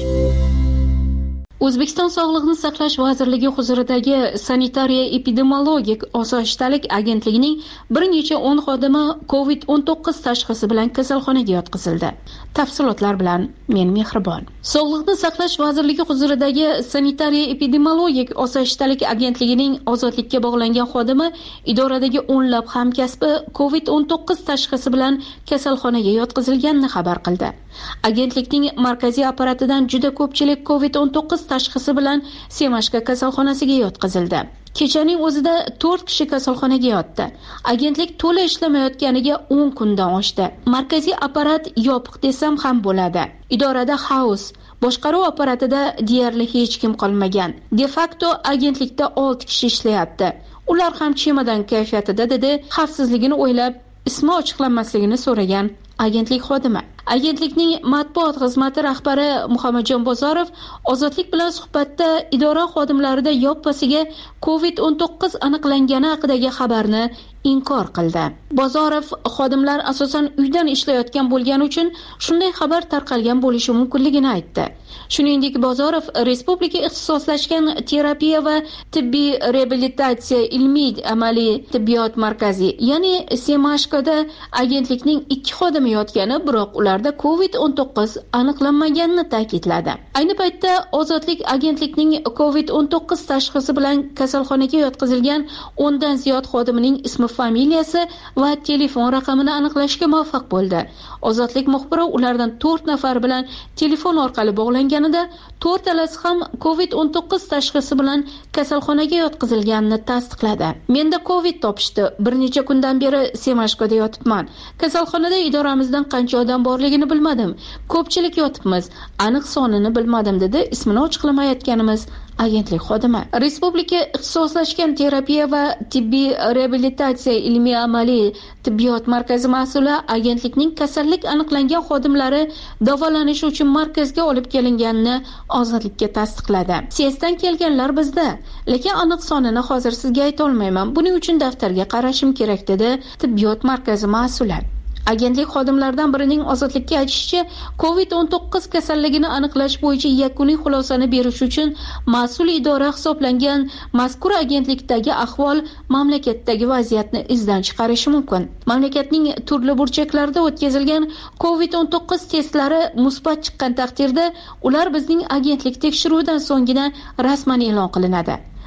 O'zbekiston Sog'liqni saqlash vazirligi huzuridagi sanitariya epidemiologik osoyishtalik agentligining bir necha o'n xodimi covid o'n to'qqiz tashxisi bilan kasalxonaga yotqizildi. Tafsilotlar bilan men Mehribon. Sog'liqni saqlash vazirligi huzuridagi sanitariya epidemiologik osoyishtalik agentligining ozodlikka bog'langan xodimi idoradagi o'nlab hamkasbi covid o'n to'qqiz tashxisi bilan kasalxonaga yotqizilganini xabar qildi. Agentlikning markaziy apparatidan juda ko'pchilik covid o'n to'qqiz tashxisi bilan Semashka kasalxonasiga yotqizildi. Kechaning o'zida to'rt kishi kasalxonaga yotdi. Agentlik to'la ishlamayotganiga o'n kundan oshdi. Markaziy apparat yopiq desam ham bo'ladi. Idorada xaos, boshqaruv apparatida deyarli hech kim qolmagan. De facto agentlikda olti kishi ishlayapti. Ular ham chemodan kayfiyatida, dedi xavfsizligini o'ylab ismi ochiqlanmasligini so'ragan agentlik xodimi. Agentlikning matbuot xizmati rahbari Muhammadjon Bozorov Ozodlik bilan suhbatda idora xodimlarida yoppasiga covid o'n to'qqiz aniqlangani haqidagi xabarni inkor qildi. Bozorov xodimlar asosan uydan ishlayotgan bo'lgani uchun shunday xabar tarqalgan bo'lishi mumkinligini aytdi. Shuningdek, Bozorov Respublika ixtisoslashgan terapiya va tibbiy reabilitatsiya ilmiy amaliy tibbiyot markazi, ya'ni Semashkada agentlikning ikki xodimi yotgani, biroq ularda covid o'n to'qqiz aniqlanmaganini ta'kidladi. Ayni paytda Ozodlik agentlikning covid o'n to'qqiz tashxisi bilan kasalxonaga yotqizilgan o'ndan ziyod xodimining ismi, familiyasi va telefon raqamini aniqlashga muvaffaq bo'ldi. Ozodlik muxbiri ulardan to'rt nafar bilan telefon orqali bog'langanida to'rtalasi ham covid o'n to'qqiz tashxisi bilan kasalxonaga yotqizilganini tasdiqladi. Menda covid topishdi. Bir necha kundan beri Semashkada yotibman. Kasalxonada idoramizdan qancha odam borligini bilmadim. Ko'pchilik yotibmiz. Aniq sonini bilmadim, dedi ismini ochiqlamayotganimiz agentlik xodimi. Respublika ixtisoslashgan terapiya va tibbiy reabilitatsiya ilmiy amaliy tibbiyot markazi mas'uli agentlikning kasallik aniqlangan xodimlari davolanish uchun markazga olib kelinganini Ozodlikka tasdiqladi. S E S'dan kelganlar bizda, lekin aniq sonini hozir sizga ayta olmayman. Buning uchun daftarga qarashim kerak, dedi tibbiyot markazi mas'uli. Agentlik xodimlaridan birining Ozodlikka aytishicha, covid o'n to'qqiz kasalligini aniqlash bo'yicha yakuniy xulosani berish uchun mas'ul idora hisoblangan mazkur agentlikdagi ahvol mamlakatdagi vaziyatni izdan chiqarishi mumkin. Mamlakatning turli burchaklarida o'tkazilgan covid o'n to'qqiz testlari musbat chiqqan taqdirda ular bizning agentlik tekshiruvidan so'nggina rasman e'lon qilinadi.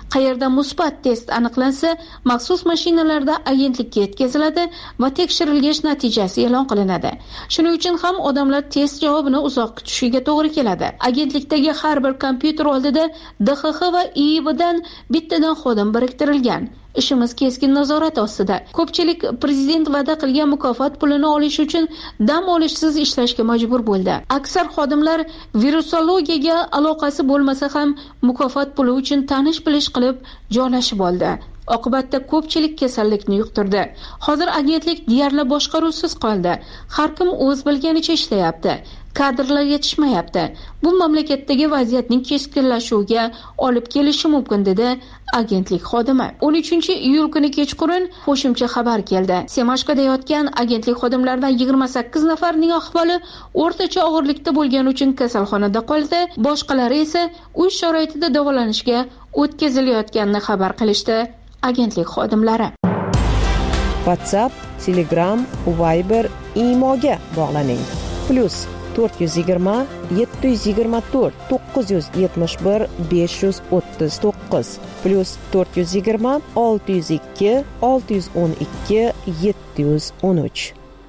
Qayerda musbat test aniqlansa, maxsus mashinalarda agentlikka yetkaziladi va tekshirilgach natijasi e'lon qilinadi. Shuning uchun ham odamlar test javobini uzoq kutishiga to'g'ri keladi. Agentlikdagi har bir kompyuter oldida D X X va I I Bdan bittadan xodim biriktirilgan. Ishimiz keskin nazorat ostida. Ko'pchilik prezident va'da qilgan mukofot pulini olish uchun dam olishsiz ishlashga majbur bo'ldi. Aksar xodimlar virusologiyaga aloqasi bo'lmasa ham mukofot puli uchun tanish-bilish qilib joylashib oldi. Oqibatda ko'pchilik kasallikni yuqtirdi. Hozir agentlik deyarli boshqaruvsiz qoldi. Har kim o'z bilganicha ishlayapti. Kadrlar yetishmayapti. Bu mamlakatdagi vaziyatning keskinlashuviga olib kelishi mumkin dedi agentlik xodimi. o'n uchinchi iyul kuni kechqurun qo'shimcha xabar keldi. Semashkoda yotgan agentlik xodimlaridan yigirma sakkiz nafarining ahvoli o'rtacha og'irlikda bo'lgani uchun kasalxonada qoldi. Boshqalari esa uy sharoitida davolanishga o'tkazilayotganini xabar qilishdi agentlik xodimlari. WhatsApp, Telegram, Viber, Imoga bog'laning. Plus to'rt yuz yigirma yetti yuz yigirma to'rt to'qqiz yuz yetmish bir besh yuz o'ttiz to'qqiz plus to'rt yuz yigirma olti yuz ikki olti yuz o'n ikki yetti yuz o'n uch.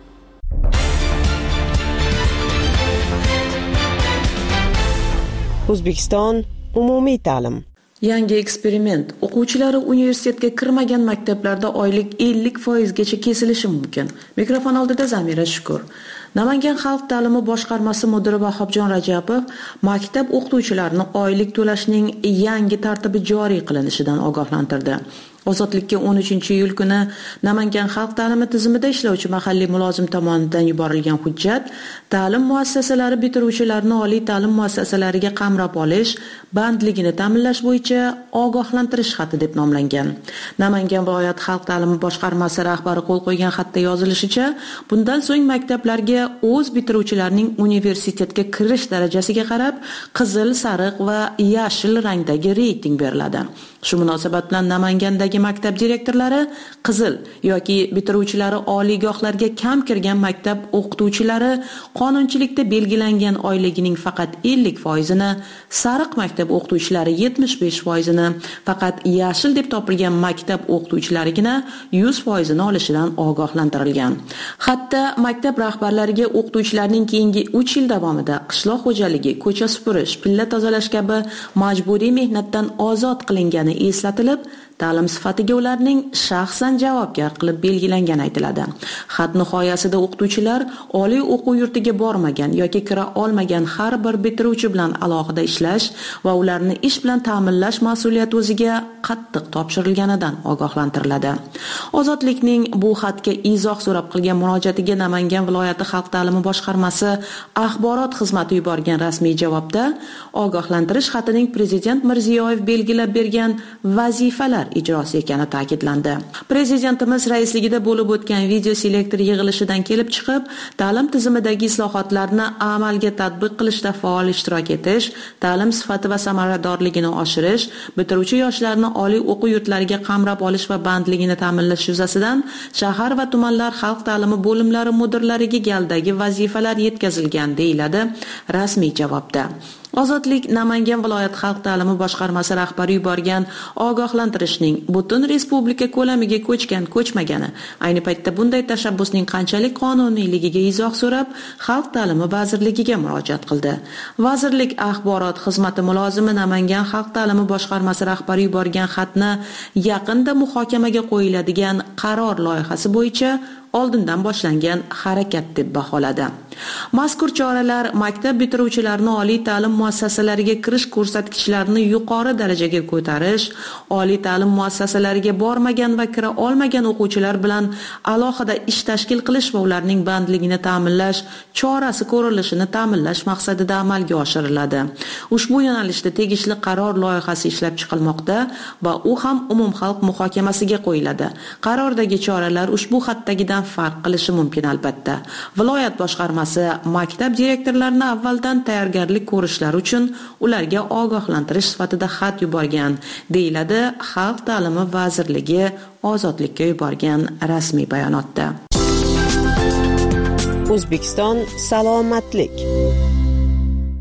O'zbekiston umumiy ta'lim. Yangi eksperiment. O'quvchilari universitetga kirmagan maktablarda oylik ellik foiz gacha kesilishi mumkin. Mikrofon oldida Zamira Shukur. Namangan xalq ta'limi boshqarmasi mudiri Vahobjon Rajabov maktab o'qituvchilarini oylik to'lashning yangi tartibi joriy qilinishidan ogohlantirdi. Ozodlikka o'n uchinchi iyul kuni Namangan xalq ta'limi tizimida ishlovchi mahalliy mulozim tomonidan yuborilgan hujjat ta'lim muassasalari bitiruvchilarini oliy ta'lim muassasalariga qamrab olish bandligini ta'minlash bo'yicha ogohlantirish xati deb nomlangan. Namangan viloyat xalq ta'limi boshqarmasi rahbari qo'l qo'ygan xatda yozilishicha, bundan so'ng maktablarga o'z bitiruvchilarining universitetga kirish darajasiga qarab qizil, sariq va yashil rangdagi reyting beriladi. Shu munosabat bilan Namangandagi maktab direktorlari qizil yoki bitiruvchilari oliygohlarga kam kirgan maktab o'qituvchilari qonunchilikda belgilangan oyligining faqat ellik foizini, sariq maktab o'qituvchilari yetmish besh foizini, faqat yashil deb topilgan maktab o'qituvchilarigina yuz foizini olishidan ogohlantirilgan. Hatto maktab rahbarlariga o'qituvchilarning keyingi uch yil davomida qishloq xo'jaligi, ko'cha supurish, pilla tozalash kabi majburiy mehnatdan ozod qilingan eslatilib, ta'lim sifatiga ularning shaxsan javobgar qilib belgilangani aytiladi. Xat nihoyasida o'qituvchilar oliy o'quv yurtiga bormagan yoki kira olmagan har bir bitiruvchi bilan alohida ishlash va ularni ish bilan ta'minlash mas'uliyati o'ziga qattiq topshirilganidan ogohlantiriladi. Ozodlikning bu xatga izoh so'rab qilgan murojaatiga Namangan viloyati xalq ta'limi boshqarmasi axborot xizmati yuborgan rasmiy javobda ogohlantirish xatining prezident Mirziyoyev belgilab bergan vazifalar ijrosi ekani ta'kidlandi. Prezidentimiz raisligida bo'lib o'tgan video selektor yig'ilishidan kelib chiqib, ta'lim tizimidagi islohotlarni amalga tatbiq qilishda faol ishtirok etish, ta'lim sifati va samaradorligini oshirish, bitiruvchi yoshlarni oliy o'quv yurtlariga qamrab olish va bandligini ta'minlash yuzasidan shahar va tumanlar xalq ta'limi bo'limlari mudirlariga galdagi vazifalar yetkazilgan deyiladi rasmiy javobda. Ozodlik Namangan viloyat xalq ta'limi boshqarmasi rahbari yuborgan ogohlantirishning butun respublika ko'lamiga ko'chgan ko'chmagani, ayni paytda bunday tashabbusning qanchalik qonuniyligiga izoh so'rab xalq ta'limi vazirligiga murojaat qildi. Vazirlik axborot xizmati mulozimi Namangan xalq ta'limi boshqarmasi rahbari yuborgan xatni yaqinda muhokamaga qo'yiladigan qaror loyihasi bo'yicha oldindan boshlangan harakat deb baholadi. Mazkur choralar maktab bitiruvchilarini oliy ta'lim muassasalariga kirish ko'rsatkichlarini yuqori darajaga ko'tarish, oliy ta'lim muassasalariga bormagan va kira olmagan o'quvchilar bilan alohida ish tashkil qilish va ularning bandligini ta'minlash chorasi ko'rilishini ta'minlash maqsadida amalga oshiriladi. Ushbu yo'nalishda tegishli qaror loyihasi ishlab chiqilmoqda va u ham umumxalq muhokamasiga qo'yiladi. Qarordagi choralar ushbu xatdagidan farq qilishi mumkin albatta. Viloyat boshqarmasi maktab direktorlarini avvaldan tayyorgarlik ko'rishlari uchun ularga ogohlantirish sifatida xat yuborgan, deyiladi Xalq ta'limi vazirligi Ozodlikka yuborgan rasmiy bayonotda. O'zbekiston salomatlik.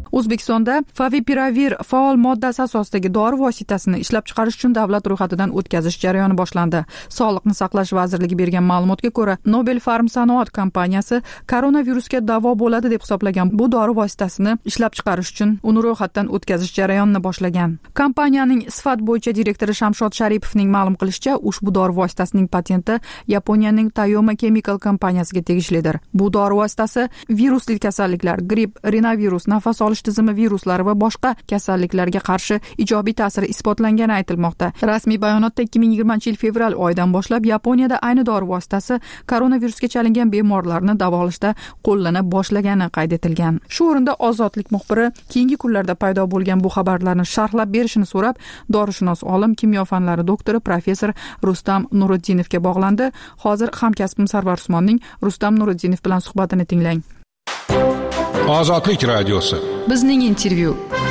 O'zbekistonda favipiravir faol moddasi asosidagi dori vositasini ishlab chiqarish uchun davlat ro'yxatidan o'tkazish jarayoni boshlandi. Sog'liqni saqlash vazirligi bergan ma'lumotga ko'ra, Nobel Pharm sanoat kompaniyasi koronavirusga davo bo'ladi deb hisoblagan bu dori vositasini ishlab chiqarish uchun uni ro'yxatdan o'tkazish jarayonini boshlagan. Kompaniyaning sifat bo'yicha direktori Shamshod Sharipovning ma'lum qilishicha, ushbu dori vositasining patenti Yaponiyaning Tayoma Chemical kompaniyasiga tegishlidir. Bu dori vositasi virusli kasalliklar, gripp, rinovirus, nafas olish tizimi viruslari va boshqa kasalliklarga qarshi ijobiy ta'siri isbotlangani aytilmoqda. Rasmiy bayonotda ikki ming yigirmanchi yil fevral oyidan boshlab Yaponiyada ayni dori vositasi koronavirusga chalingan bemorlarni davolashda qo'llana boshlagani qayd etilgan. Shu o'rinda Ozodlik muxbiri keyingi kunlarda paydo bo'lgan bu xabarlarni sharhlab berishini so'rab, dorishunos olim, kimyo fanlari doktori professor Rustam Nuriddinovga bog'landi. Hozir hamkasbim Sarvar Usmonning Rustam Nuriddinov bilan suhbatini tinglang. Ozodlik radiosi. Bizning intervyu.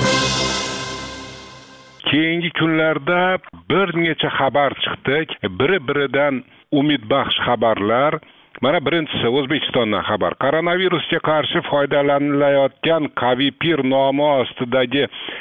Keyingi kunlarda bir necha xabar chiqdi. Biri-biridan umidbaxsh xabarlar. Mana birinchisi O'zbekistondan xabar. Koronavirusga qarshi foydalanilayotgan Kavipir nomi ostidagi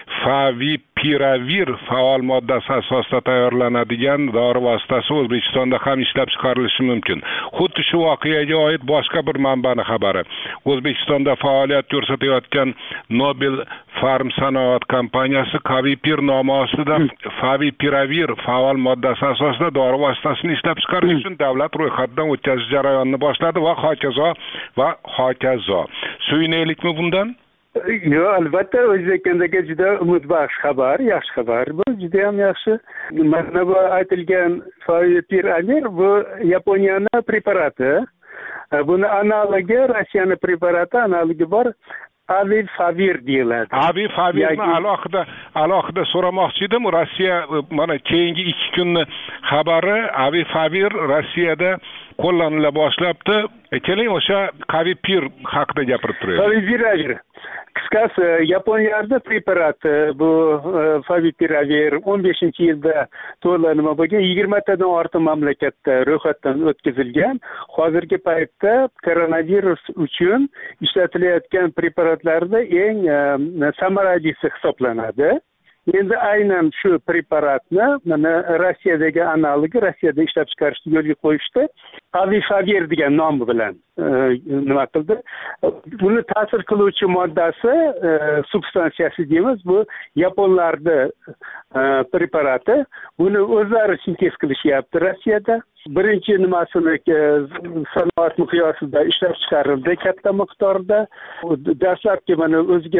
favipiravir faol moddasi asosida tayyorlanadigan dori vositasi O'zbekistonda ham ishlab chiqarilishi mumkin. Xuddi shu voqeaga oid boshqa bir manbani xabari. O'zbekistonda faoliyat ko'rsatayotgan Nobel Pharm sanoat kompaniyasi Kavipir nomi ostida favipiravir faol moddasi asosida dori vositasini ishlab chiqarish uchun davlat ro'yxatidan o'tkazish jarayonini boshladi va hokazo va hokazo. Suyunaylikmi bundan? Yo'q, albatta O'zbekistondagi juda umidbaxsh xabar, yaxshi xabar. Bu juda ham yaxshi. Mana bu aytilgan favipiravir bu Yaponiyaning preparati. Buni analogi Rossiyaning preparati, analogi bor. Avifavir deyiladi. Avifavirni alohida alohida so'ramoqchi edim. Rossiya mana keyingi ikki kunni xabari Avifavir Rossiyada qo'llanila boshlabdi. Keling o'sha Kavipir haqida gapirib turaylik. Favipiravir. Qisqasi Yaponiyada preparati bu favipiravir o'n beshinchi yilda to'llanma bo'lgan yigirma tadan ortiq mamlakatda ro'yxatdan o'tkazilgan. Hozirgi paytda koronavirus uchun ishlatilayotgan preparatlarda eng samaralisi hisoblanadi. Endi aynan shu preparatni mana Rossiyadagi analogi Rossiyada ishlab chiqarishni yo'lga qo'yishdi. Avifavir degan nom bilan nima qildi? Buni ta'sir qiluvchi moddasi, substansiyasi deymiz, bu yaponlarda preparati. Buni o'zlari sintez qilishyapti Rossiyada. Birinchi nimasini sanoat miqyosida ishlab chiqarildi katta miqdorda. Dastlabki mana o'ziga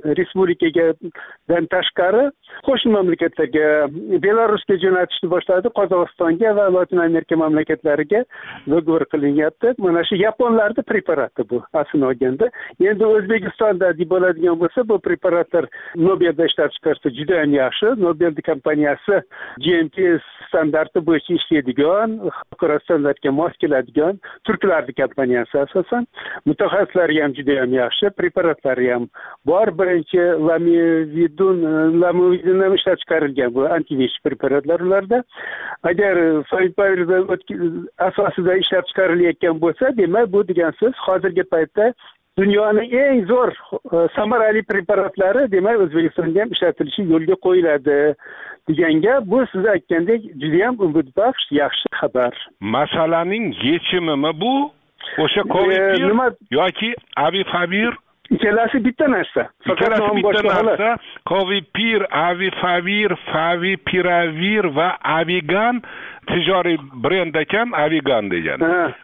respublikadan tashqari qo'shni mamlakatlarga, Belarusga jo'natishni boshladi, Qozog'istonga va Latin Amerika mamlakatlariga dogovor qilinyapti. Mana shu yaponlarda preparati bu aslini olganda. Endi O'zbekistonda deb bo'ladigan bo'lsa, bu preparatlar Nobelda ishlab chiqarsa juda ham yaxshi. Nobel kompaniyasi G M P standarti bo'yicha ishlaydigan, xalqaro standartga mos keladigan turklarning kompaniyasi asosan. Mutaxassislari ham juda ham yaxshi, preparatlari ham bor. Birinchi lamivudin, lamivudin ham ishlab chiqarilgan bu antivirus preparatlar ularda. Agar favipiravir asosida ishlab chiqarilayotgan bo'lsa, demak bu degan so'z hozirgi paytda dunyoning eng zo'r samarali preparatlari demak O'zbekistonda ham ishlatilishi yo'lga qo'yiladi deganga, bu siz aytgandek juda ham umidbaxsh, yaxshi xabar. Masalaning yechimimi bu? O'sha Kavipir yoki Avifavir? Ikkalasi bitta narsa. Ikkalasi bitta narsa. Kavipir, Avifavir, Favipiravir va Avigan tijoriy brend ekan, Avigan degan.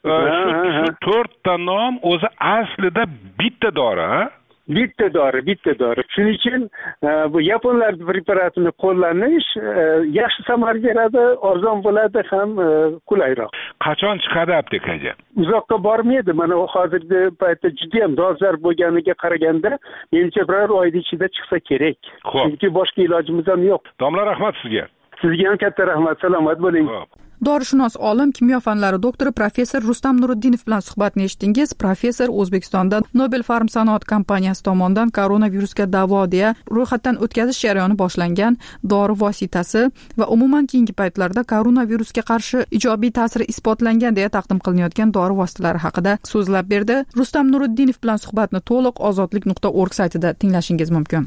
Shu to'rtta nom o'zi aslida bitta dori, ha? Bitta dori, bitta dori. Shuning uchun bu yaponlar preparatini qo'llanish yaxshi samara beradi, arzon bo'ladi ham qulayroq. Qachon chiqadi aptekaga? Uzoqqa bormaydi. Mana hozirgi paytda juda ham dolzarb bo'lganiga qaraganda, menimcha bir oy ichida chiqsa kerak. Chunki boshqa ilojimiz ham yo'q. Domla, rahmat sizga. Sizga ham katta rahmat, salomat bo'ling. Dorishunos olim, kimyo fanlari doktori professor Rustam Nuriddinov bilan suhbatni eshitdingiz. Professor O'zbekistonda Nobel Pharm sanoat kompaniyasi tomonidan koronavirusga davo deya ro'yxatdan o'tkazish jarayoni boshlangan dori vositasi va umuman keyingi paytlarda koronavirusga qarshi ijobiy ta'siri isbotlangan deya taqdim qilinayotgan dori vositalari haqida so'zlab berdi. Rustam Nuriddinov bilan suhbatni to'liq ozodlik nuqta org saytida tinglashingiz mumkin.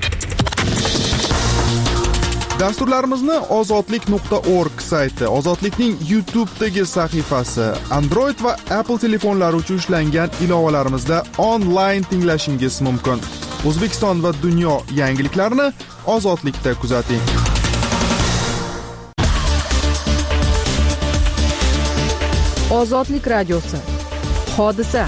Dasturlarimizni ozodlik nuqta org sayti, Ozodlikning YouTube'dagi sahifasi, Android va Apple telefonlari uchun ishlangan ilovalarimizda onlayn tinglashingiz mumkin. O'zbekiston va dunyo yangiliklarini Ozodlikda kuzating. Ozodlik radiosi. Hodisa.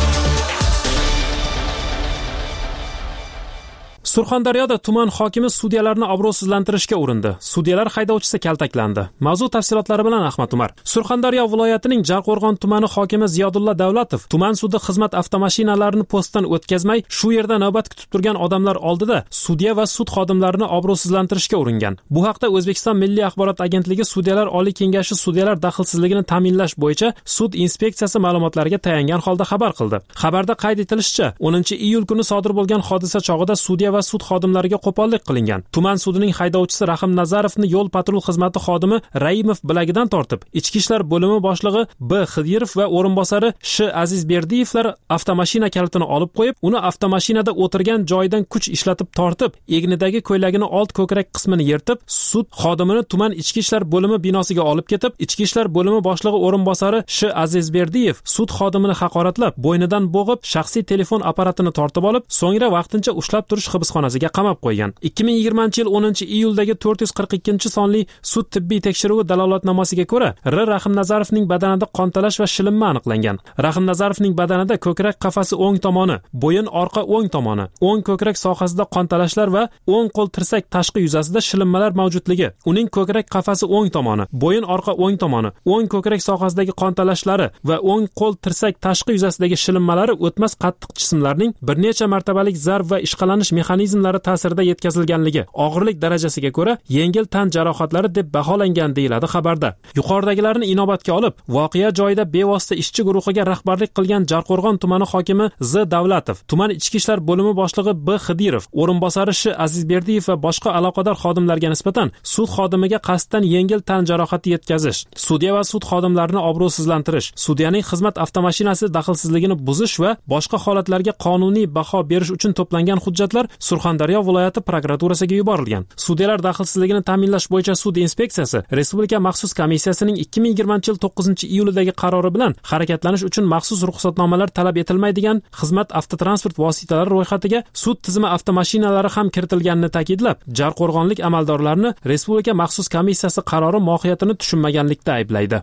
Surxondaryoda tuman hokimi sudyalarni obro'sizlantirishga urindi. Sudyalar haydovchisi kaltaklandi. Mavzu tafsilotlari bilan Ahmad Umar. Surxondaryo viloyatining Jarqo'rg'on tumani hokimi Ziyodulla Davlatov tuman sudi xizmat avtomashinalarini postdan o'tkazmay, shu yerda navbat kutib turgan odamlar oldida sudya va sud xodimlarini obro'sizlantirishga uringan. Bu haqda O'zbekiston Milliy axborot agentligi Sudyalar Oliy kengashi sudyalar daxlsizligini ta'minlash bo'yicha sud inspeksiyasi ma'lumotlariga tayangan holda xabar qildi. Xabarda qayd etilishicha, o'ninchi iyul kuni sodir bo'lgan hodisa chog'ida sudya va sud xodimlariga qo'pollik qilingan. Tuman sudining haydovchisi Rahim Nazarovni yo'l patrul xizmati xodimi Raimov bilagidan tortib, Ichki ishlar bo'limi boshlig'i B Xidirov va o'rinbosari Sh Azizberdiyevlar avtomashina kalitini olib qo'yib, uni avtomashinada o'tirgan joyidan kuch ishlatib tortib, egnidagi ko'ylagini old ko'krak qismini yirtib, sud xodimini tuman Ichki ishlar bo'limi binosiga olib ketib, Ichki ishlar bo'limi boshlig'i o'rinbosari Sh Azizberdiyev sud xodimini haqoratlab, bo'ynidan bo'g'ib, shaxsiy telefon apparatini tortib olib, so'ngra vaqtincha ushlab turish hibsxonasiga qamab qo'ygan. ikki ming yigirmanchi yil o'ninchi iyuldagi to'rt yuz qirq ikkinchi sonli sud tibbiy tekshiruvi dalolatnomasiga ko'ra, R Rahim Nazarovning badanida qontalash va shilinma aniqlangan. Rahim Nazarovning badanida ko'krak qafasi o'ng tomoni, bo'yin orqa o'ng tomoni, o'ng ko'krak sohasida qontalashlar va o'ng qo'l tirsak tashqi yuzasida shilinmalar mavjudligi, uning ko'krak qafasi o'ng tomoni, bo'yin orqa o'ng tomoni, o'ng ko'krak sohasidagi qontalashlari va o'ng qo'l tirsak tashqi yuzasidagi shilinmalari o'tmas qattiq jismlarning bir necha martabalik zarb va ishqalanish mexanizmlari ta'sirida yetkazilganligi, og'irlik darajasiga ko'ra yengil tan jarohatlari deb baholangan deyiladi xabarda. Yuqoridagilarni inobatga olib, voqea joyida bevosita ishchi guruhiga rahbarlik qilgan Jarqo'rg'on tumani hokimi Z Davlatov, tuman ichki ishlar bo'limi boshlig'i B Xidirov, o'rinbosari Sh Azizberdiyev va boshqa aloqador xodimlarga nisbatan sud xodimiga qasddan yengil tan jarohati yetkazish, sudya va sud xodimlarini obro'sizlantirish, sudyaning xizmat avtomashinasi daxlsizligini buzish va boshqa holatlarga qonuniy baho berish uchun to'plangan hujjatlar Surxondaryo viloyati prokuraturasiga yuborilgan. Sudyalar daxlsizligini ta'minlash bo'yicha sud inspeksiyasi Respublika maxsus komissiyasining ikki ming yigirmanchi yil to'qqizinchi iyulidagi qarori bilan harakatlanish uchun maxsus ruxsatnomalar talab etilmaydigan xizmat avtotransport vositalari ro'yxatiga sud tizimi avtomashinalari ham kiritilganini ta'kidlab, Jarqo'rg'onlik amaldorlarni Respublika maxsus komissiyasi qarori mohiyatini tushunmaganlikda ayblaydi.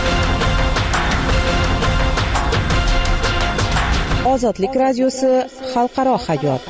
Ozodlik radiosi xalqaro hayot.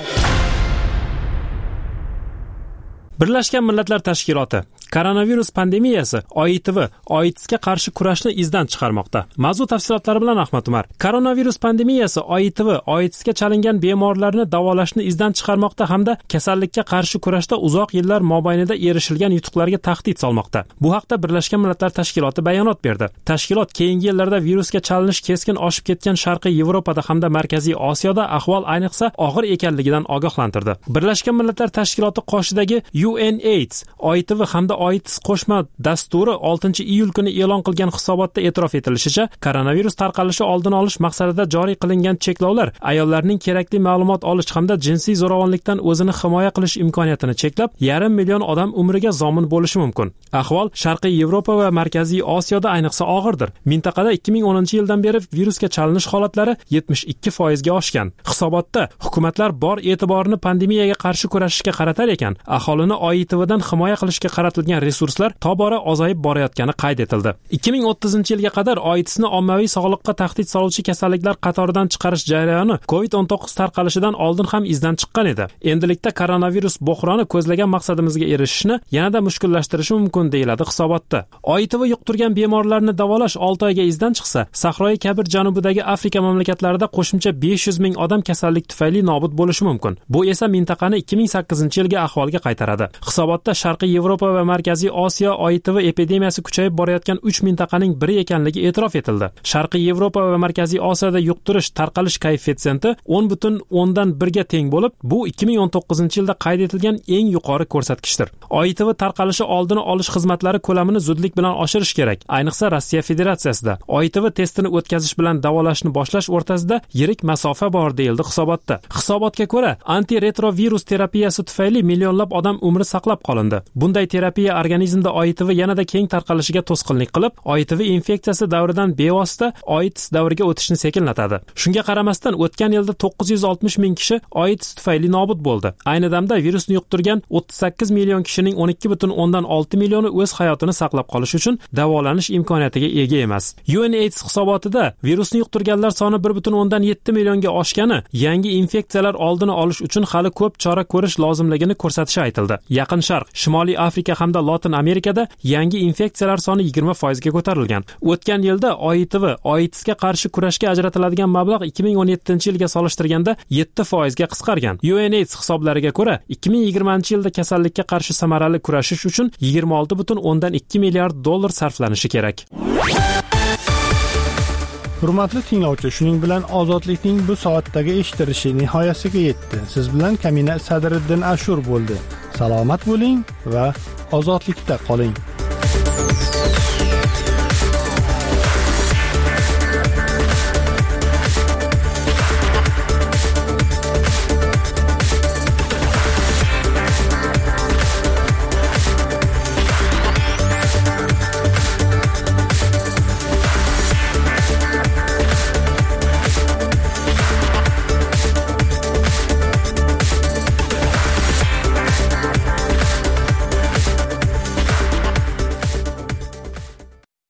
Birlashgan Millatlar Tashkiloti koronavirus pandemiyasi O I T V O I T S ga qarshi kurashni izdan chiqarmoqda. Mavzu tafsilotlari bilan Ahmad Umar. Koronavirus pandemiyasi O I T V O I T S ga chalingan bemorlarni davolashni izdan chiqarmoqda hamda kasallikka qarshi kurashda uzoq yillar mobaynida erishilgan yutuqlarga tahdid solmoqda. Bu haqda Birlashgan Millatlar Tashkiloti bayonot berdi. Tashkilot keyingi yillarda virusga chalinish keskin oshib ketgan Sharqiy Yevropada hamda Markaziy Osiyoda ahvol ayniqsa og'ir ekanligidan ogohlantirdi. Birlashgan Millatlar Tashkiloti qoshidagi U N AIDS O I T V hamda O I T S qo'shma dasturi oltinchi iyul kuni e'lon qilgan hisobotda e'tirof etilishicha, koronavirus tarqalishi oldini olish maqsadida joriy qilingan cheklovlar ayollarning kerakli ma'lumot olish hamda jinsiy zo'ravonlikdan o'zini himoya qilish imkoniyatini cheklab, yarim million odam umriga zomin bo'lishi mumkin. Ahvol Sharqiy Yevropa va Markaziy Osiyoda ayniqsa og'irdir. Mintaqada ikki ming o'ninchi yildan beri virusga chalinish holatlari yetmish ikki foiz ga oshgan. Hisobotda hukumatlar bor e'tiborini pandemiyaga qarshi kurashishga qaratar ekan, aholini O I T V dan himoya qilishga qaratilgan resurslar tobora ozayib borayotgani qayd etildi. ikki ming o'ttizinchi yilga qadar O I T S ni ommaviy sog'liqqa tahdid soluvchi kasalliklar qatoridan chiqarish jarayoni COVID o'n to'qqiz tarqalishidan oldin ham izdan chiqqan edi. Endilikda koronavirus buhroni ko'zlagan maqsadimizga erishishni yanada mushkullashtirishi mumkin deyiladi hisobotda. O I T V yuqtirgan bemorlarni davolash olti oyga izdan chiqsa, Sahroyi Kabir janubidagi Afrika mamlakatlarida qo'shimcha besh yuz ming odam kasallik tufayli nobud bo'lishi mumkin. Bu esa mintaqani ikki ming sakkizinchi yilga ahvolga qaytaradi. Hisobotda Sharqiy Yevropa va Markaziy Osiyo O I T V epidemiyasi kuchayib borayotgan uch mintaqaning biri ekanligi e'tirof etildi. Sharqiy Yevropa va Markaziy Osiyoda yuqtirish tarqalish koeffitsiyenti o'n butun o'ndan birga teng bo'lib, bu ikki ming o'n to'qqizinchi yilda qayd etilgan eng yuqori ko'rsatkichdir. O I T V tarqalishi oldini olish xizmatlari ko'lamini zudlik bilan oshirish kerak, ayniqsa Rossiya Federatsiyasida. O I T V testini o'tkazish bilan davolashni boshlash o'rtasida yirik masofa bor deyildi hisobotda. Hisobotga ko'ra, antiretrovirus terapiyasi tufayli millionlab odam umri saqlab qolindi. Bunday terapiya organizmda O I T V yanada keng tarqalishiga to'sqinlik qilib, O I T V infeksiyasi davridan bevosita oitis davriga o'tishni sekinlatadi. Shunga qaramasdan o'tgan yilda to'qqiz yuz oltmish ming kishi oitis tufayli nobud bo'ldi. Ayni damda virusni yuqtirgan o'ttiz sakkiz million kishining o'n ikki butun o'ndan olti millioni o'z hayotini saqlab qolish uchun davolanish imkoniyatiga ega emas. UNAIDS hisobotida virusni yuqtirganlar soni bir butun o'ndan yetti millionga oshgani, yangi infeksiyalar oldini olish uchun hali ko'p chora ko'rish lozimligini ko'rsatishi aytildi. Yaqin Sharq, Shimoliy Afrika hamda Lotin Amerikada yangi infeksiyalar soni yigirma foiz ga ko'tarilgan. O'tgan yilda O I T V oitisga qarshi kurashga ajratiladigan mablag' ikki ming o'n yettinchi yilga solishtirganda yetti foiz ga qisqargan. UNAIDS hisoblariga ko'ra, ikki ming yigirmanchi yilda kasallikka qarshi samarali kurashish uchun yigirma olti butun o'ndan ikki milliard dollar sarflanishi kerak. Hurmatli tinglovchi, shuning bilan ozodlikning bu soatdagi eshitilishi nihoyasiga yetdi. Siz bilan Kamina Sadriddin Ashur bo'ldi. Salomat bo'ling va ozodlikda qoling.